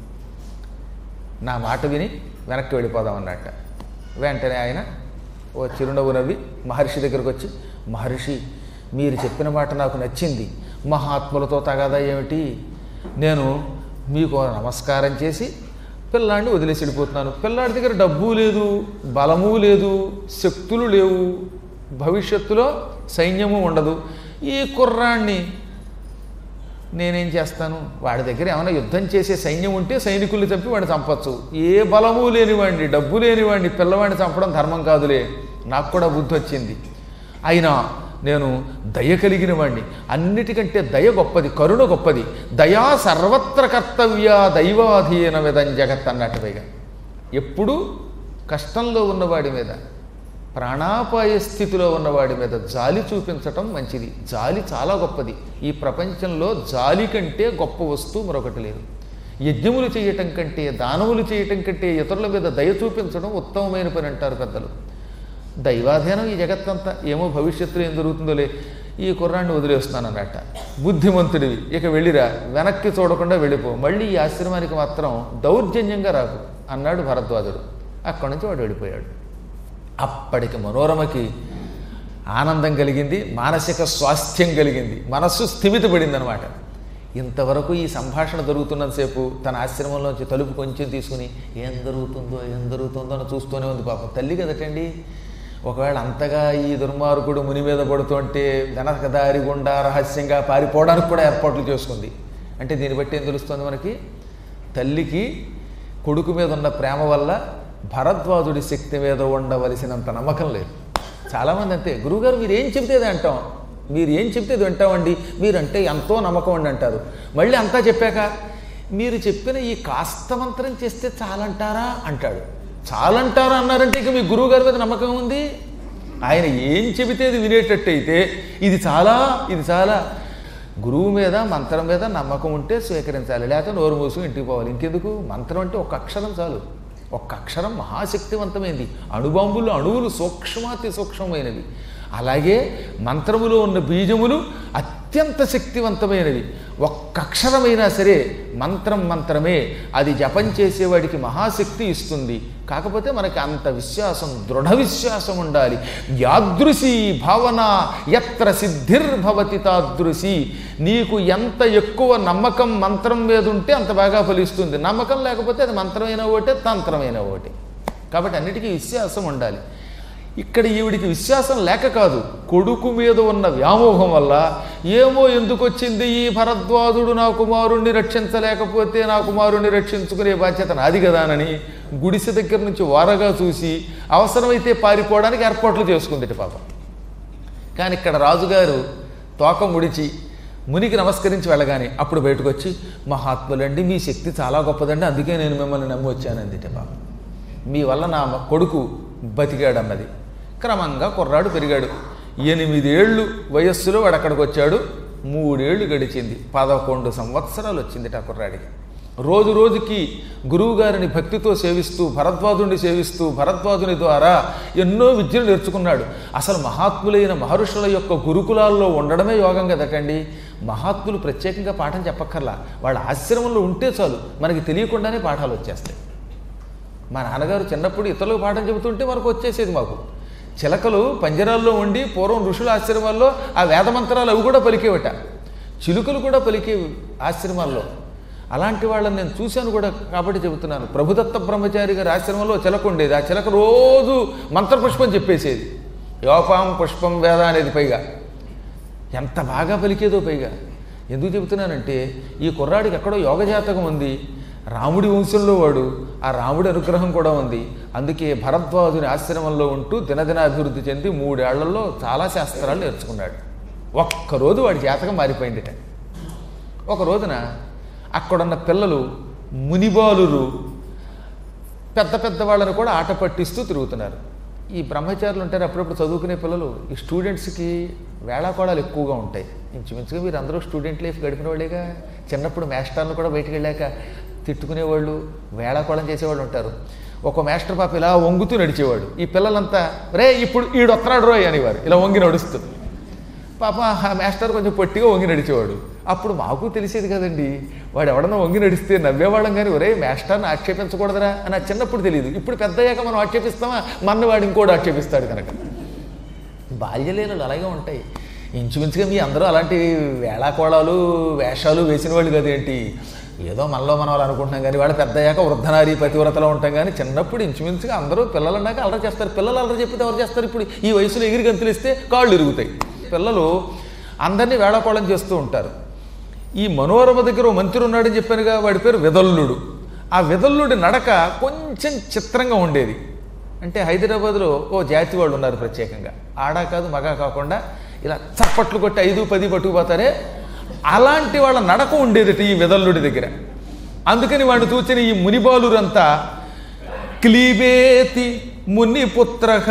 నా మాట విని వెనక్కి వెళ్ళిపోదాం అన్నట్ట. వెంటనే ఆయన ఓ చిరునవ్వు నవ్వి మహర్షి దగ్గరకు వచ్చి, మహర్షి మీరు చెప్పిన మాట నాకు నచ్చింది, మహాత్ములతో తగాదా ఏమిటి, నేను మీకు నమస్కారం చేసి పిల్లాడిని వదిలేసి వెళ్ళిపోతున్నాను. పిల్లాడి దగ్గర డబ్బు లేదు, బలము లేదు, శక్తులు లేవు, భవిష్యత్తులో సైన్యము ఉండదు. ఈ కుర్రాన్ని నేనేం చేస్తాను? వాడి దగ్గర ఏమైనా యుద్ధం చేసే సైన్యం ఉంటే సైనికుల్ని చంపి వాడిని చంపచ్చు. ఏ బలము లేనివాడిని, డబ్బు లేనివాడిని పిల్లవాడిని చంపడం ధర్మం కాదులే. నాకు కూడా బుద్ధి వచ్చింది. అయినా నేను దయ కలిగిన వాడిని, అన్నిటికంటే దయ గొప్పది, కరుణ గొప్పది. దయా సర్వత్ర కర్తవ్య దైవాధీన విధం జగత్ అన్నట్టు. పైగా ఎప్పుడూ కష్టంలో ఉన్నవాడి మీద, ప్రాణాపాయ స్థితిలో ఉన్నవాడి మీద జాలి చూపించటం మంచిది. జాలి చాలా గొప్పది. ఈ ప్రపంచంలో జాలి కంటే గొప్ప వస్తువు మరొకటి లేదు. యజ్ఞములు చేయటం కంటే, దానములు చేయటం కంటే ఇతరుల మీద దయ చూపించడం ఉత్తమమైన పని అంటారు పెద్దలు. దైవాధీనం ఈ జగత్తంతా, ఏమో భవిష్యత్తులో ఏం జరుగుతుందోలే, ఈ కుర్రాన్ని వదిలేస్తున్నాను అన్నట్ట. బుద్ధిమంతుడివి, ఇక వెళ్ళిరా, వెనక్కి చూడకుండా వెళ్ళిపో, మళ్ళీ ఈ ఆశ్రమానికి మాత్రం దౌర్జన్యంగా రాకు అన్నాడు భరద్వాజుడు. అక్కడి నుంచి వాడు వెళ్ళిపోయాడు. అప్పటికి మనోరమకి ఆనందం కలిగింది, మానసిక స్వాస్థ్యం కలిగింది, మనస్సు స్థిమితపడింది అనమాట. ఇంతవరకు ఈ సంభాషణ జరుగుతున్నంతసేపు తన ఆశ్రమంలోంచి తలుపు కొంచెం తీసుకుని ఏం జరుగుతుందో అని చూస్తూనే ఉంది. పాపం తల్లి కదటండి. ఒకవేళ అంతగా ఈ దుర్మార్గుడు ముని మీద పడుతుంటే వెనక దారి గుండా రహస్యంగా పారిపోవడానికి కూడా ఏర్పాట్లు చేసుకుంది. అంటే దీన్ని బట్టి ఏం తెలుస్తుంది మనకి? తల్లికి కొడుకు మీద ఉన్న ప్రేమ వల్ల భరద్వాజుడి శక్తి మీద ఉండవలసినంత నమ్మకం లేదు. చాలామంది అంతే, గురువుగారు మీరు ఏం చెబితే అంటాం, మీరు ఏం చెప్తే వింటామండి, మీరంటే ఎంతో నమ్మకం అండి అంటారు. మళ్ళీ అంతా చెప్పాక మీరు చెప్పిన ఈ కాస్త మంత్రం చేస్తే చాలంటారా అంటాడు. చాలంటారా అన్నారంటే ఇక మీ గురువుగారి మీద నమ్మకం ఉంది. ఆయన ఏం చెబితే అది వినేటట్టయితే ఇది చాలా గురువు మీద మంత్రం మీద నమ్మకం ఉంటే స్వీకరించాలి, లేకపోతే నోరు మూసుకుని ఇంటికి పోవాలి. ఇంకెందుకు? మంత్రం అంటే ఒక అక్షరం చాలు. ఒక్క అక్షరం మహాశక్తివంతమైనది. అణుబాంబులు అణువులు సూక్ష్మాతి సూక్ష్మమైనవి. అలాగే మంత్రములో ఉన్న బీజములు అత్యంత శక్తివంతమైనవి. ఒక్క అక్షరమైనా సరే మంత్రమే, అది జపం చేసేవాడికి మహాశక్తి ఇస్తుంది. కాకపోతే మనకి అంత విశ్వాసం, దృఢ విశ్వాసం ఉండాలి. యాదృశీ భావన యత్ర సిద్ధిర్భవతి తాదృశీ. నీకు ఎంత ఎక్కువ నమ్మకం మంత్రం మీద ఉంటే అంత బాగా ఫలిస్తుంది. నమ్మకం లేకపోతే అది మంత్రమైన ఒకటే, తంత్రమైన ఒకటి. కాబట్టి అన్నిటికీ విశ్వాసం ఉండాలి. ఇక్కడ ఈవిడికి విశ్వాసం లేక కాదు, కొడుకు మీద ఉన్న వ్యామోహం వల్ల ఏమో ఎందుకు వచ్చింది ఈ భరద్వాజుడు నా కుమారుణ్ణి రక్షించలేకపోతే నా కుమారుణ్ణి రక్షించుకునే బాధ్యత నాది కదానని గుడిసె దగ్గర నుంచి వారగా చూసి అవసరమైతే పారిపోవడానికి ఏర్పాట్లు చేసుకుంది పాపం. కానీ ఇక్కడ రాజుగారు తోక ముడిచి మునికి నమస్కరించి వెళ్ళగానే అప్పుడు బయటకు వచ్చి, మహాత్ములండి మీ శక్తి చాలా గొప్పదండి, అందుకే నేను మిమ్మల్ని నమ్మి వచ్చానంది పాపం. మీ వల్ల నా కొడుకు బతికాడన్నది. క్రమంగా కుర్రాడు పెరిగాడు. 8 ఏళ్ళు వయస్సులో వాడు అక్కడికి వచ్చాడు. 3 ఏళ్ళు గడిచింది. 11 సంవత్సరాలు వచ్చింది ఆ కుర్రాడికి. రోజు రోజుకి గురువుగారిని భక్తితో సేవిస్తూ, భరద్వాజుని సేవిస్తూ, భరద్వాజుని ద్వారా ఎన్నో విద్యలు నేర్చుకున్నాడు. అసలు మహాత్ములైన మహర్షుల యొక్క గురుకులాల్లో ఉండడమే యోగం కదటండి. మహాత్ములు ప్రత్యేకంగా పాఠం చెప్పక్కర్లా, వాళ్ళ ఆశ్రమంలో ఉంటే చాలు మనకి తెలియకుండానే పాఠాలు వచ్చేస్తాయి. మా నాన్నగారు చిన్నప్పుడు ఇతరులకు పాఠం చెబుతుంటే మనకు వచ్చేసేది. మాకు చిలకలు పంజరాల్లో ఉండి పూర్వం ఋషుల ఆశ్రమాల్లో ఆ వేదమంత్రాలు అవి కూడా పలికేవట. చిలుకలు కూడా పలికేవి ఆశ్రమాల్లో. అలాంటి వాళ్ళని నేను చూశాను కూడా కాబట్టి చెబుతున్నాను. ప్రభుదత్త బ్రహ్మచారి గారి ఆశ్రమంలో చిలక ఉండేది. ఆ చిలక రోజు మంత్రపుష్పం చెప్పేసేది. యోపాం పుష్పం వేద అనేది. పైగా ఎంత బాగా పలికేదో. పైగా ఎందుకు చెబుతున్నానంటే ఈ కుర్రాడికి ఎక్కడో యోగజాతకం ఉంది. రాముడి వంశంలో వాడు, ఆ రాముడి అనుగ్రహం కూడా ఉంది. అందుకే భరద్వాజుని ఆశ్రమంలో ఉంటూ దినదినాభివృద్ధి చెంది 3 ఏళ్లలో చాలా శాస్త్రాలు నేర్చుకున్నాడు. ఒక్కరోజు వాడి జాతకం మారిపోయిందిట. ఒక రోజున అక్కడున్న పిల్లలు మునిబాలురు పెద్ద పెద్ద వాళ్ళని కూడా ఆట పట్టిస్తూ తిరుగుతున్నారు. ఈ బ్రహ్మచారులు ఉంటారు అప్పుడప్పుడు చదువుకునే పిల్లలు, ఈ స్టూడెంట్స్కి వేళాకోళాలు ఎక్కువగా ఉంటాయి. ఇంచుమించుగా మీరు అందరూ స్టూడెంట్ లైఫ్ గడిపిన వాళ్ళేగా. చిన్నప్పుడు మేస్టర్లు కూడా బయటికి వెళ్ళాక తిట్టుకునేవాళ్ళు, వేళాకోళం చేసేవాళ్ళు ఉంటారు. ఒక మాస్టర్ పాప ఇలా వంగుతూ నడిచేవాడు. ఈ పిల్లలంతా రే ఇప్పుడు ఈడు వస్తున్నాడు రోయ్ అనేవారు, ఇలా వంగి నడుస్తుంది. పాప ఆ మాస్టర్ కొంచెం పొట్టిగా వంగి నడిచేవాడు. అప్పుడు మాకు తెలిసేది కదండి, వాడు ఎవడన్నా వంగి నడిస్తే నవ్వేవాళ్ళం, కానీ ఒరే మాస్టర్ని ఆక్షేపించకూడదురా అని ఆ చిన్నప్పుడు తెలియదు. ఇప్పుడు పెద్దయ్యాక మనం ఆక్షేపిస్తామా, వాడు ఇంకోటి ఆక్షేపిస్తాడు కనుక. బాల్యలీలలు అలాగే ఉంటాయి. ఇంచుమించుగా మీ అందరూ అలాంటి వేళాకోళాలు వేషాలు వేసిన వాళ్ళు కదేంటి, ఏదో మనలో మనం వాళ్ళు అనుకుంటున్నాం, కానీ వాళ్ళు పెద్దయ్యాక వృద్ధనారీ పతివ్రతలో ఉంటాం. కానీ చిన్నప్పుడు ఇంచుమించుగా అందరూ పిల్లలు అన్నాక అల్లరి చేస్తారు. పిల్లలు అల్లరి చెప్పితే ఎవరు చేస్తారు? ఇప్పుడు ఈ వయసులో ఎగిరి గంతులు ఇస్తే కాళ్ళు ఇరుగుతాయి. పిల్లలు అందరినీ వేళాకోళం చేస్తూ ఉంటారు. ఈ మనోరమ దగ్గర ఓ మంత్రి ఉన్నాడని చెప్పానుగా, వాడి పేరు విదల్లుడు. ఆ విదల్లుడి నడక కొంచెం చిత్రంగా ఉండేది. అంటే హైదరాబాద్లో ఓ జాతి వాళ్ళు ఉన్నారు ప్రత్యేకంగా, ఆడా కాదు మగా కాకుండా ఇలా చప్పట్లు కొట్టి 5-10 పట్టుకుపోతారే, అలాంటి వాళ్ళ నడక ఉండేది ఈ విదల్లుడి దగ్గర. అందుకని వాడిని చూచిన ఈ మునిబాలురంతా క్లీబేతి మునిపుత్రః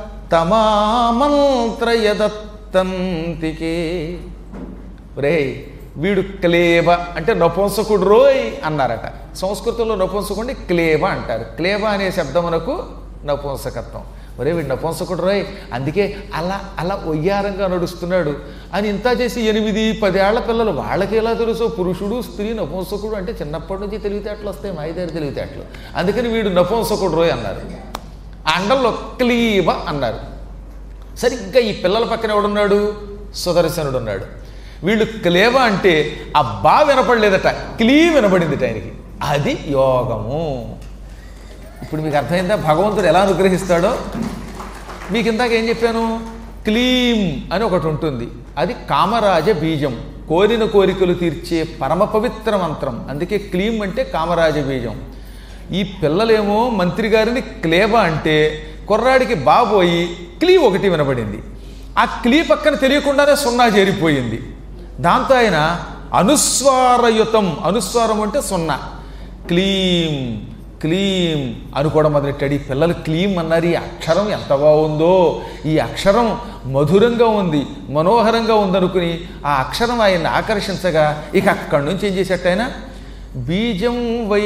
తమామంత్రయదత్తంతికే, రే వీడు క్లేబ అంటే నపుంసకుడు రోయ్ అన్నారట. సంస్కృతంలో నపుంసకుడిని క్లేబ అంటారు. క్లేబ అనే శబ్దమునకు నపుంసకత్వం. ఒరే వీడు నపుంసకుడు రోయ్, అందుకే అలా అలా ఒయ్యారంగా నడుస్తున్నాడు అని ఇంత చేసి 8-10 ఏళ్ల పిల్లలు వాళ్ళకి ఎలా తెలుసో పురుషుడు స్త్రీ నపుంసకుడు అంటే చిన్నప్పటి నుంచి తెలివితేటలు వస్తాయి, మాయిదారి తెలివితేటలు. అందుకని వీడు నపుంసకుడు రోయ్ అన్నారు. ఆ అండంలో క్లీబ అన్నారు. సరిగ్గా ఈ పిల్లల పక్కన ఎవడున్నాడు? సుదర్శనుడు ఉన్నాడు. వీళ్ళు క్లేబ అంటే అబ్బా వినపడలేదట, క్లీ వినపడింది ఆయనకి. అది యోగము. ఇప్పుడు మీకు అర్థమైందా భగవంతుడు ఎలా అనుగ్రహిస్తాడో? మీకు ఇందాక ఏం చెప్పాను? క్లీం అని ఒకటి ఉంటుంది, అది కామరాజ బీజం, కోరిన కోరికలు తీర్చే పరమ పవిత్ర మంత్రం. అందుకే క్లీం అంటే కామరాజ బీజం. ఈ పిల్లలేమో మంత్రి గారిని క్లేబ అంటే కుర్రాడికి బాబోయి క్లీ ఒకటి వినపడింది. ఆ క్లీ పక్కన తెలియకుండానే 0 చేరిపోయింది. దాంతో ఆయన అనుస్వారయుతం, అనుస్వారం అంటే 0, క్లీం క్లీం అనుకోవడం మొదలెట్టాడు. ఈ పిల్లలు క్లీం అన్నారు. ఈ అక్షరం ఎంత బాగుందో, ఈ అక్షరం మధురంగా ఉంది, మనోహరంగా ఉందనుకుని ఆ అక్షరం ఆయన్ని ఆకర్షించగా ఇక అక్కడి నుంచి ఏం చేసేట ఆయన, బీజం వై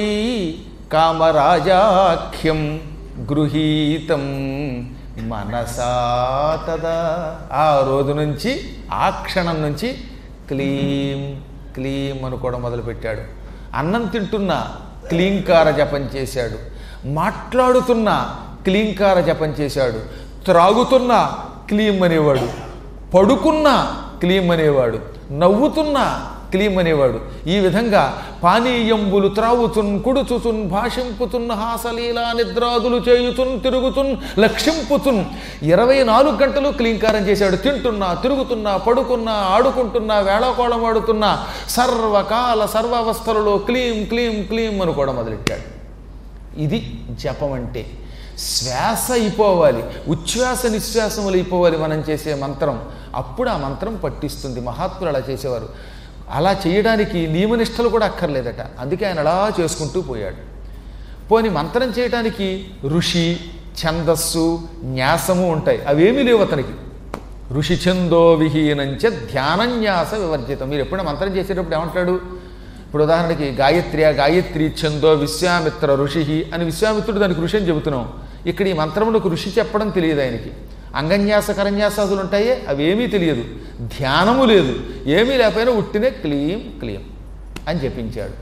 కామరాజాఖ్యం గృహీతం మనసా తదా. ఆ రోజు నుంచి ఆ క్షణం నుంచి క్లీం క్లీం అనుకోవడం మొదలుపెట్టాడు. అన్నం తింటున్నా క్లీంకార జపం చేశాడు, మాట్లాడుతున్నా క్లీంకార జపం చేశాడు, త్రాగుతున్నా క్లీం అనేవాడు, పడుకున్నా క్లీం అనేవాడు, నవ్వుతున్నా క్లీం అనేవాడు. ఈ విధంగా పానీయంబులు త్రావుతున్ కుడుచుతున్ భాషింపుతున్ హాసలీలా నిద్రాదులు చేయుతున్ తిరుగుతున్ లక్షింపుతున్ 24 గంటలు క్లీంకారం చేశాడు. తింటున్నా, తిరుగుతున్నా, పడుకున్నా, ఆడుకుంటున్నా, వేళాకోళం ఆడుతున్నా, సర్వకాల సర్వావస్థలలో క్లీం క్లీం క్లీం అనుకోవడం మొదలెట్టాడు. ఇది జపం అంటే. శ్వాస అయిపోవాలి, ఉచ్ఛ్వాస నిశ్వాసములు అయిపోవాలి మనం చేసే మంత్రం. అప్పుడు ఆ మంత్రం పట్టిస్తుంది. మహాత్ములు అలా చేసేవారు. అలా చేయడానికి నియమనిష్టలు కూడా అక్కర్లేదట. అందుకే ఆయన అలా చేసుకుంటూ పోయాడు. పోని మంత్రం చేయడానికి ఋషి, ఛందస్సు, న్యాసము ఉంటాయి. అవేమీ లేవు అతనికి. ఋషి ఛందో విహీనంచ ధ్యానన్యాస వివర్జితం. మీరు ఎప్పుడైనా మంత్రం చేసేటప్పుడు ఏమంటాడు? ఇప్పుడు ఉదాహరణకి గాయత్రి ఛందో విశ్వామిత్ర ఋషి అని విశ్వామిత్రుడు దానికి ఋషి అని చెబుతున్నాం. ఇక్కడ ఈ మంత్రములకు ఋషి చెప్పడం తెలియదు ఆయనకి. అంగన్యాస కరన్యాసాదులు ఉంటాయే అవేమీ తెలియదు, ధ్యానము లేదు, ఏమీ లేకపోయినా ఉట్టినే క్లీం క్లీం అని జపించాడు.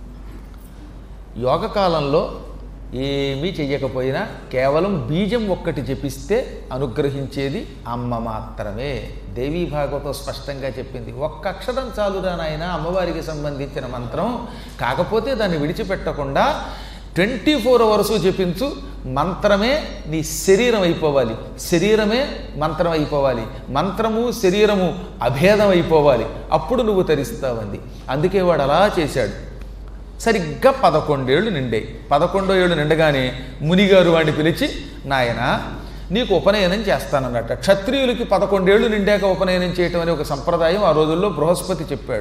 యోగకాలంలో ఏమీ చెయ్యకపోయినా కేవలం బీజం ఒక్కటి జపిస్తే అనుగ్రహించేది అమ్మ మాత్రమే. దేవీ భాగవతం స్పష్టంగా చెప్పింది. ఒక్క అక్షరం చాలురా నాయన అమ్మవారికి సంబంధించిన మంత్రం, కాకపోతే దాన్ని విడిచిపెట్టకుండా 24 అవర్స్ జపించు. మంత్రమే నీ శరీరం అయిపోవాలి, శరీరమే మంత్రం అయిపోవాలి, మంత్రము శరీరము అభేదం అయిపోవాలి. అప్పుడు నువ్వు తరిస్తావంది. అందుకే వాడు అలా చేశాడు. సరిగ్గా 11 ఏళ్ళు నిండాయి. 11వ ఏళ్ళు నిండగానే మునిగారు వాడిని పిలిచి, నాయన నీకు ఉపనయనం చేస్తానన్నట్ట. క్షత్రియులకి 11 ఏళ్ళు నిండాక ఉపనయనం చేయటం అనే ఒక సంప్రదాయం ఆ రోజుల్లో బృహస్పతి చెప్పాడు.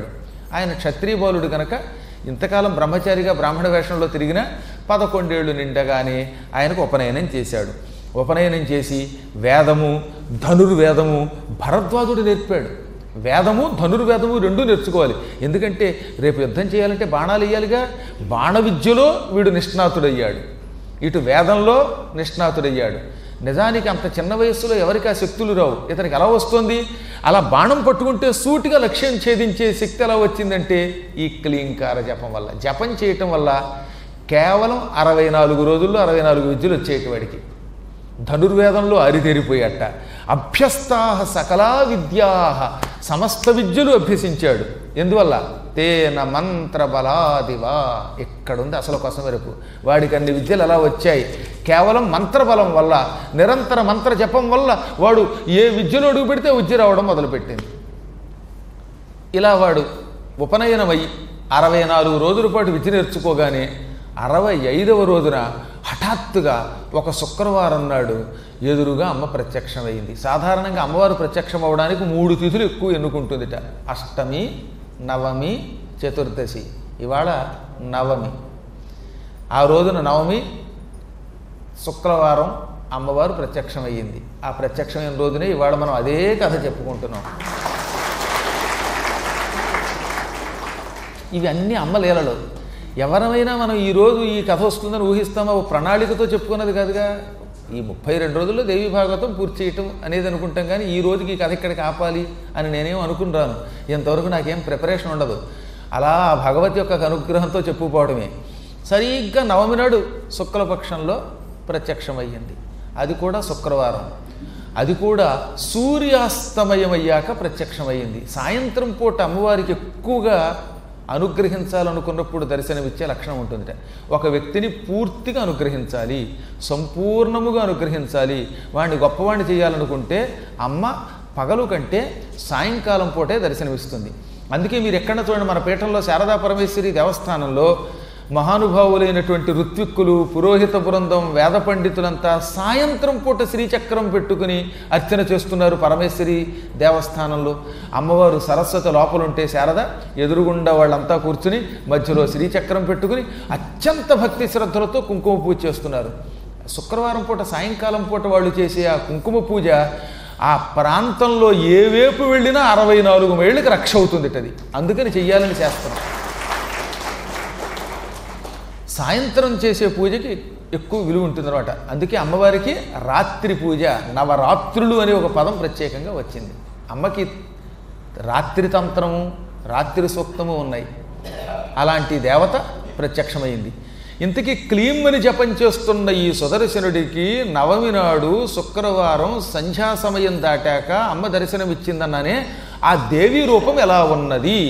ఆయన క్షత్రియ బాలుడు కనుక ఇంతకాలం బ్రహ్మచారిగా బ్రాహ్మణ వేషంలో తిరిగిన 11 ఏళ్ళు నిండగానే ఆయనకు ఉపనయనం చేశాడు. ఉపనయనం చేసి వేదము ధనుర్వేదము భరద్వాజుడు నేర్పాడు. వేదము ధనుర్వేదము రెండూ నేర్చుకోవాలి. ఎందుకంటే రేపు యుద్ధం చేయాలంటే బాణాలు వేయాలిగా. బాణ విద్యలో వీడు నిష్ణాతుడయ్యాడు, ఇటు వేదంలో నిష్ణాతుడయ్యాడు. నిజానికి అంత చిన్న వయస్సులో ఎవరికి ఆ శక్తులు రావు. ఇతనికి ఎలా వస్తుంది? అలా బాణం పట్టుకుంటే సూటిగా లక్ష్యం ఛేదించే శక్తి ఎలా వచ్చిందంటే ఈ క్లీంకార జపం వల్ల. జపం చేయటం వల్ల కేవలం 64 రోజుల్లో 64 విద్యలు వచ్చేటి వాడికి. ధనుర్వేదంలో అరితేరిపోయాట. అభ్యస్తాహ సకలా విద్యాహ, సమస్త విద్యలు అభ్యసించాడు. ఎందువల్ల? తేన మంత్ర బలాదివా. ఇక్కడుంది అసలు కోసం వరకు. వాడికి అన్ని విద్యలు ఎలా వచ్చాయి? కేవలం మంత్రబలం వల్ల, నిరంతర మంత్ర జపం వల్ల వాడు ఏ విద్యలో అడుగు పెడితే విద్య రావడం మొదలుపెట్టింది. ఇలా వాడు ఉపనయనమై 64 రోజుల పాటు విద్య నేర్చుకోగానే 65వ రోజున హఠాత్తుగా ఒక శుక్రవారం నాడు ఎదురుగా అమ్మ ప్రత్యక్షమైంది. సాధారణంగా అమ్మవారు ప్రత్యక్షం అవ్వడానికి 3 తిథులు ఎక్కువ ఎన్నుకుంటుందిట. అష్టమి, నవమి, చతుర్దశి. ఇవాళ నవమి. ఆ రోజున నవమి శుక్రవారం అమ్మవారు ప్రత్యక్షమయ్యింది. ఆ ప్రత్యక్షమైన రోజునే ఇవాళ మనం అదే కథ చెప్పుకుంటున్నాం. ఇవి అన్నీ అమ్మ లీలలు. ఎవరమైనా మనం ఈరోజు ఈ కథ వస్తుందని ఊహిస్తామా? ఓ ప్రణాళికతో చెప్పుకున్నది కాదుగా. ఈ 32 రోజుల్లో దేవీ భాగవతం పూర్తి చేయటం అనేది అనుకుంటాం. కానీ ఈ రోజుకి ఈ కథ ఇక్కడికి ఆపాలి అని నేనేం అనుకుని రాను. ఇంతవరకు నాకేం ప్రిపరేషన్ ఉండదు. అలా భగవతి యొక్క అనుగ్రహంతో చెప్పుకోవడమే. సరిగ్గా నవమి నాడు శుక్లపక్షంలో ప్రత్యక్షమయ్యింది. అది కూడా శుక్రవారం. అది కూడా సూర్యాస్తమయమయ్యాక ప్రత్యక్షమయ్యింది. సాయంత్రం పూట అమ్మవారికి ఎక్కువగా అనుగ్రహించాలనుకున్నప్పుడు దర్శనమిచ్చే లక్షణం ఉంటుందిట. ఒక వ్యక్తిని పూర్తిగా అనుగ్రహించాలి, సంపూర్ణముగా అనుగ్రహించాలి, వాడిని గొప్పవాడిని చేయాలనుకుంటే అమ్మ పగలు కంటే సాయంకాలం పూటే దర్శనమిస్తుంది. అందుకే మీరు ఎక్కడ చూడండి, మన పీఠంలో శారదా పరమేశ్వరి దేవస్థానంలో మహానుభావులైనటువంటి ఋత్విక్కులు, పురోహిత బృందం, వేద పండితులంతా సాయంత్రం పూట శ్రీచక్రం పెట్టుకుని అర్చన చేస్తున్నారు పరమేశ్వరి దేవస్థానంలో. అమ్మవారు సరస్వతి లోపలుంటే శారద ఎదురుగుండా వాళ్ళంతా కూర్చుని మధ్యలో శ్రీచక్రం పెట్టుకుని అత్యంత భక్తి శ్రద్ధలతో కుంకుమ పూజ చేస్తున్నారు. శుక్రవారం పూట సాయంకాలం పూట వాళ్ళు చేసే ఆ కుంకుమ పూజ ఆ ప్రాంతంలో ఏ వైపు వెళ్ళినా 64 మైళ్ళకి రక్ష అవుతుంది. అది అందుకని చెయ్యాలని చేస్తున్నాం. సాయంత్రం చేసే పూజకి ఎక్కువ విలువ ఉంటుందన్నమాట. అందుకే అమ్మవారికి రాత్రి పూజ, నవరాత్రులు అనే ఒక పదం ప్రత్యేకంగా వచ్చింది. అమ్మకి రాత్రి తంత్రము, రాత్రి సూక్తము ఉన్నాయి. అలాంటి దేవత ప్రత్యక్షమైంది. ఇంతకీ క్లీం అని జపం చేస్తున్న ఈ సుదర్శనుడికి నవమి నాడు శుక్రవారం సంధ్యా సమయం దాటాక అమ్మ దర్శనమిచ్చిందన్నానే, ఆ దేవీ రూపం ఎలా ఉన్నది?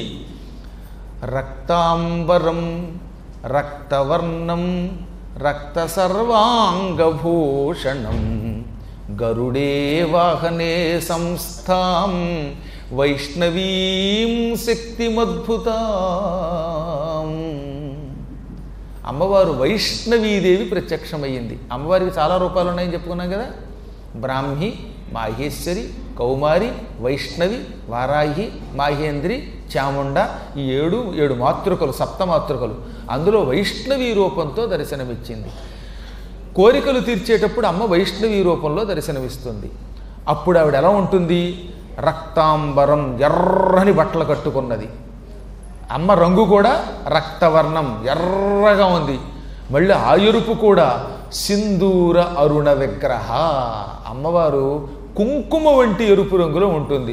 రక్తాంబరం రక్తవర్ణం రక్త సర్వాంగభూషణం గరుడే వాహనే సంస్థాం వైష్ణవీం శక్తిమద్భుతాం. అమ్మవారు వైష్ణవీదేవి ప్రత్యక్షమయ్యింది. అమ్మవారికి చాలా రూపాలు ఉన్నాయని చెప్పుకున్నాం కదా. బ్రాహ్మి, మాహేశ్వరి, కౌమారి, వైష్ణవి, వారాహి, మాహేంద్రి, చాముండ, ఈ 7 మాతృకలు, సప్తమాతృకలు. అందులో వైష్ణవీ రూపంతో దర్శనమిచ్చింది. కోరికలు తీర్చేటప్పుడు అమ్మ వైష్ణవీ రూపంలో దర్శనమిస్తుంది. అప్పుడు ఆవిడ ఎలా ఉంటుంది? రక్తాంబరం, ఎర్రని బట్టలు కట్టుకున్నది. అమ్మ రంగు కూడా రక్తవర్ణం, ఎర్రగా ఉంది. మళ్ళీ ఆ ఎరుపు కూడా సింధూర అరుణ విగ్రహ. అమ్మవారు కుంకుమ వంటి ఎరుపు రంగులో ఉంటుంది.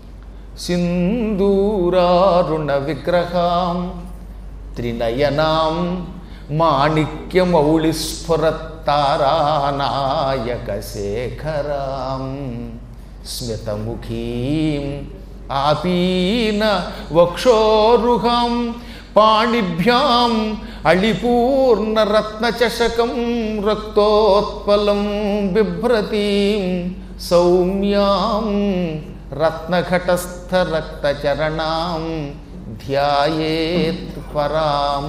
సింధూరారుణ విగ్రహం త్రినయనాం మాణిక్యమౌళిస్ఫురత్తారానాయక శేఖరాం స్మితముఖీం ఆపీన వక్షోరుహం పాణిభ్యాం అళిపూర్ణరత్నచషకం రక్తోత్పలం బిభ్రతీం సౌమ్యాం రత్నఘటస్థ రక్తచరణాం ధ్యాయేత్ పరాం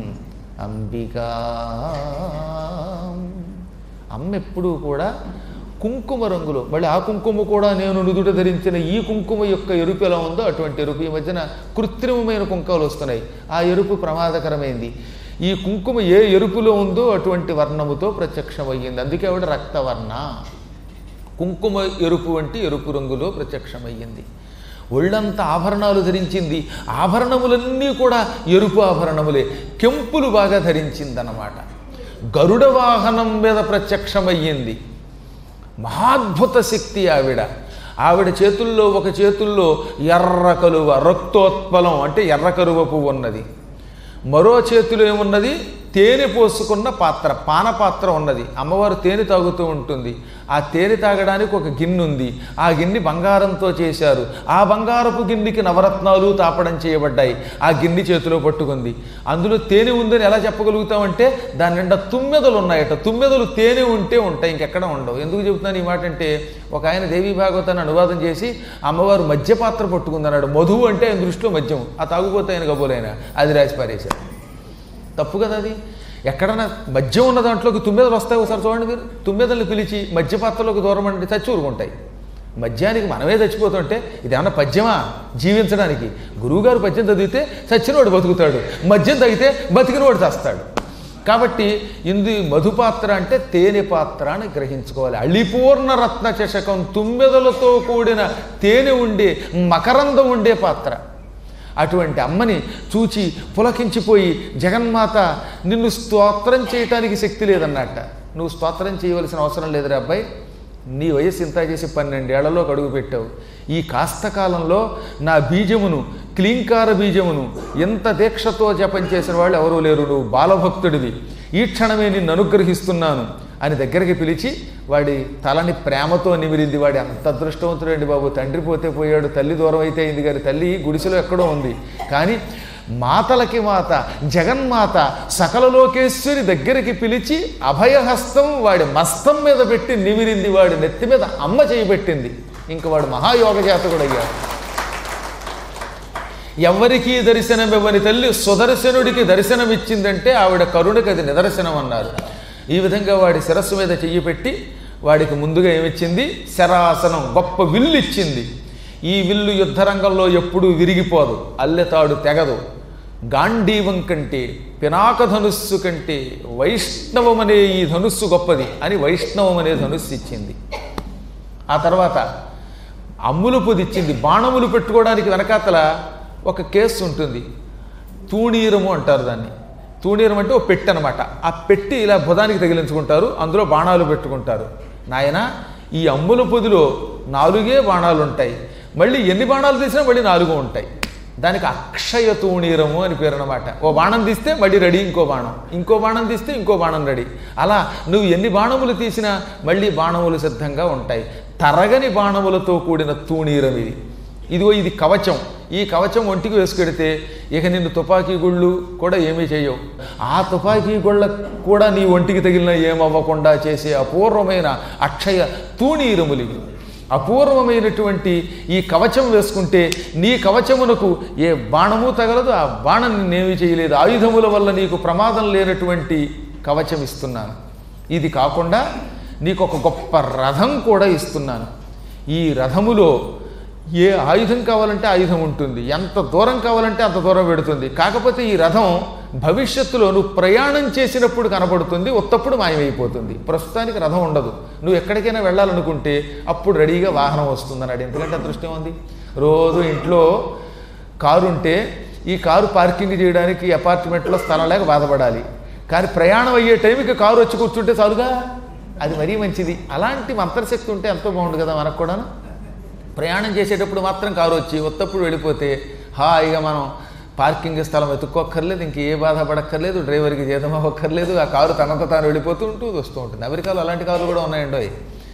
అంబికా. అమ్మ ఎప్పుడూ కూడా కుంకుమ రంగులో, మళ్ళీ ఆ కుంకుమ కూడా నేను నుదుట ధరించిన ఈ కుంకుమ యొక్క ఎరుపు ఎలా ఉందో అటువంటి ఎరుపు. ఈ మధ్యన కృత్రిమమైన కుంకాలు వస్తున్నాయి, ఆ ఎరుపు ప్రమాదకరమైంది. ఈ కుంకుమ ఏ ఎరుపులో ఉందో అటువంటి వర్ణముతో ప్రత్యక్షమయ్యింది. అందుకే ఆవిడ రక్తవర్ణ, కుంకుమ ఎరుపు వంటి ఎరుపు రంగులో ప్రత్యక్షమయ్యింది. ఒళ్ళంతా ఆభరణాలు ధరించింది, ఆభరణములన్నీ కూడా ఎరుపు ఆభరణములే, కెంపులు బాగా ధరించిందన్నమాట. గరుడ వాహనం మీద ప్రత్యక్షమయ్యింది. మహాద్భుత శక్తి ఆవిడ. ఆవిడ చేతుల్లో ఒక చేతుల్లో ఎర్ర కలువ, రక్తోత్పలం అంటే ఎర్ర కలువ పువ్వు ఉన్నది. మరో చేతిలో ఏమున్నది? తేనె పోసుకున్న పాత్ర, పానపాత్ర ఉన్నది. అమ్మవారు తేనె తాగుతూ ఉంటుంది. ఆ తేనె తాగడానికి ఒక గిన్నె ఉంది. ఆ గిన్నె బంగారంతో చేశారు. ఆ బంగారపు గిన్నెకి నవరత్నాలు తాపడం చేయబడ్డాయి. ఆ గిన్నె చేతిలో పట్టుకుంది. అందులో తేనె ఉందని ఎలా చెప్పగలుగుతామంటే దాని నిండా తుమ్మెదలు ఉన్నాయట. తుమ్మెదలు తేనె ఉంటే ఉంటాయి, ఇంకెక్కడ ఉండవు. ఎందుకు చెబుతున్నాను ఈ మాట అంటే, ఒక ఆయన దేవీ భాగవతాన్ని అనువాదం చేసి అమ్మవారు మద్యపాత్ర పట్టుకుందన్నాడు. మధువు అంటే ఆయన దృష్టిలో మద్యం, ఆ తాగుపోతే ఆయన కబోలైన అది రాసి పారేశారు. తప్పు కదా అది. ఎక్కడన్నా మద్యం ఉన్న దాంట్లోకి తుమ్మెదలు వస్తాయి. ఒకసారి చూడండి మీరు, తుమ్మెదల్ని పిలిచి మద్యపాత్రలోకి దూరం అంటే చచ్చి ఊరుకుంటాయి. మద్యానికి మనమే చచ్చిపోతుంటే ఇదేమన్నా పద్యమా జీవించడానికి? గురువుగారు పద్యం చదివితే చచ్చినవాడు బతుకుతాడు, మద్యం తగ్గితే బతికినవాడు చస్తాడు. కాబట్టి మధుపాత్ర అంటే తేనె పాత్ర అని గ్రహించుకోవాలి. అళిపూర్ణ రత్న చషకం, తుమ్మెదలతో కూడిన తేనె ఉండే మకరందం ఉండే పాత్ర. అటువంటి అమ్మని చూచి పులకించిపోయి, జగన్మాత నిన్ను స్తోత్రం చేయటానికి శక్తి లేదన్నట్ట. నువ్వు స్తోత్రం చేయవలసిన అవసరం లేదురా అబ్బాయి, నీ వయస్సు ఇంత చేసి 12 ఏళ్లలోకి అడుగు పెట్టావు. ఈ కాస్త కాలంలో నా బీజమును, క్లీంకార బీజమును ఎంత దీక్షతో జపం చేసిన వాళ్ళు ఎవరూ లేరు. నువ్వు బాలభక్తుడివి, ఈ క్షణమే నిన్ను అనుగ్రహిస్తున్నాను అని దగ్గరికి పిలిచి వాడి తలని ప్రేమతో నిమిరింది. వాడి అంత అదృష్టవంతుడండి బాబు. తండ్రి పోతే పోయాడు, తల్లి దూరం అయితే అయింది, కానీ తల్లి గుడిసెలో ఎక్కడో ఉంది. కానీ మాతలకి మాత జగన్మాత సకల లోకేశ్వరి దగ్గరికి పిలిచి అభయహస్తం వాడి మస్తం మీద పెట్టి నిమిరింది. వాడి నెత్తి మీద అమ్మ చేయబెట్టింది. ఇంక వాడు మహాయోగ జాతకుడయ్యాడు. ఎవరికీ దర్శనం ఇవ్వని తల్లి సుదర్శనుడికి దర్శనం ఇచ్చిందంటే ఆవిడ కరుణకి అది నిదర్శనం అన్నారు. ఈ విధంగా వాడి శిరస్సు మీద చెయ్యి పెట్టి వాడికి ముందుగా ఏమిచ్చింది? శరాసనం, గొప్ప విల్లు ఇచ్చింది. ఈ విల్లు యుద్ధరంగంలో ఎప్పుడూ విరిగిపోదు, అల్లెతాడు తెగదు. గాంధీవం కంటే, పినాక ధనుస్సు కంటే వైష్ణవం అనే ఈ ధనుస్సు గొప్పది అని వైష్ణవం అనే ధనుస్సు ఇచ్చింది. ఆ తర్వాత అమ్ములు పొది ఇచ్చింది. బాణములు పెట్టుకోవడానికి వెనకాతల ఒక కేసు ఉంటుంది, తూణీరము అంటారు దాన్ని. తూణీరం అంటే ఓ పెట్టి అనమాట. ఆ పెట్టి ఇలా భుజానికి తగిలించుకుంటారు, అందులో బాణాలు పెట్టుకుంటారు. నాయన, ఈ అమ్ముల పొదిలో 4 బాణాలు ఉంటాయి. మళ్ళీ ఎన్ని బాణాలు తీసినా మళ్ళీ 4 ఉంటాయి. దానికి అక్షయ తూణీరము అని పేరు అనమాట. ఓ బాణం తీస్తే మళ్ళీ రెడీ ఇంకో బాణం, ఇంకో బాణం తీస్తే ఇంకో బాణం రెడీ. అలా నువ్వు ఎన్ని బాణములు తీసినా మళ్ళీ బాణములు సిద్ధంగా ఉంటాయి. తరగని బాణములతో కూడిన తూణీరం ఇది. ఇదిగో ఇది కవచం. ఈ కవచం ఒంటికి వేసుకెడితే ఇక నిన్ను తుపాకీ గుళ్ళు కూడా ఏమీ చేయవు. ఆ తుపాకీ గుళ్ళ కూడా నీ ఒంటికి తగిలిన ఏమవ్వకుండా చేసే అపూర్వమైన అక్షయ తూణీరములివి. అపూర్వమైనటువంటి ఈ కవచం వేసుకుంటే నీ కవచమునకు ఏ బాణము తగలదు, ఆ బాణం నిన్నేమీ చేయలేదు. ఆయుధముల వల్ల నీకు ప్రమాదం లేనటువంటి కవచం ఇస్తున్నాను. ఇది కాకుండా నీకు ఒక గొప్ప రథం కూడా ఇస్తున్నాను. ఈ రథములో ఏ ఆయుధం కావాలంటే ఆయుధం ఉంటుంది, ఎంత దూరం కావాలంటే అంత దూరం పెడుతుంది. కాకపోతే ఈ రథం భవిష్యత్తులో నువ్వు ప్రయాణం చేసినప్పుడు కనబడుతుంది, ఉత్తప్పుడు మాయమైపోతుంది. ప్రస్తుతానికి రథం ఉండదు. నువ్వు ఎక్కడికైనా వెళ్ళాలనుకుంటే అప్పుడు రెడీగా వాహనం వస్తుందన్నాడు. ఎందుకంటే అదృష్టం ఉంది. రోజు ఇంట్లో కారు ఉంటే ఈ కారు పార్కింగ్ చేయడానికి అపార్ట్మెంట్లో స్థలం లేక బాధపడాలి. కానీ ప్రయాణం అయ్యే టైంకి కారు వచ్చి కూర్చుంటే చాలుగా, అది మరీ మంచిది. అలాంటి మంత్రశక్తి ఉంటే ఎంతో బాగుండు కదా మనకు కూడాను. ప్రయాణం చేసేటప్పుడు మాత్రం కారు వచ్చి ఉత్తప్పుడు వెళ్ళిపోతే హాయిగా మనం పార్కింగ్ స్థలం వెతుక్కోక్కర్లేదు, ఇంక ఏ బాధపడక్కర్లేదు, డ్రైవర్కి జీతం అవ్వక్కర్లేదు. ఆ కారు తనంత తాను వెళ్ళిపోతూ వస్తూ ఉంటుంది. అమెరికాలో అలాంటి కార్లు కూడా ఉన్నాయండి.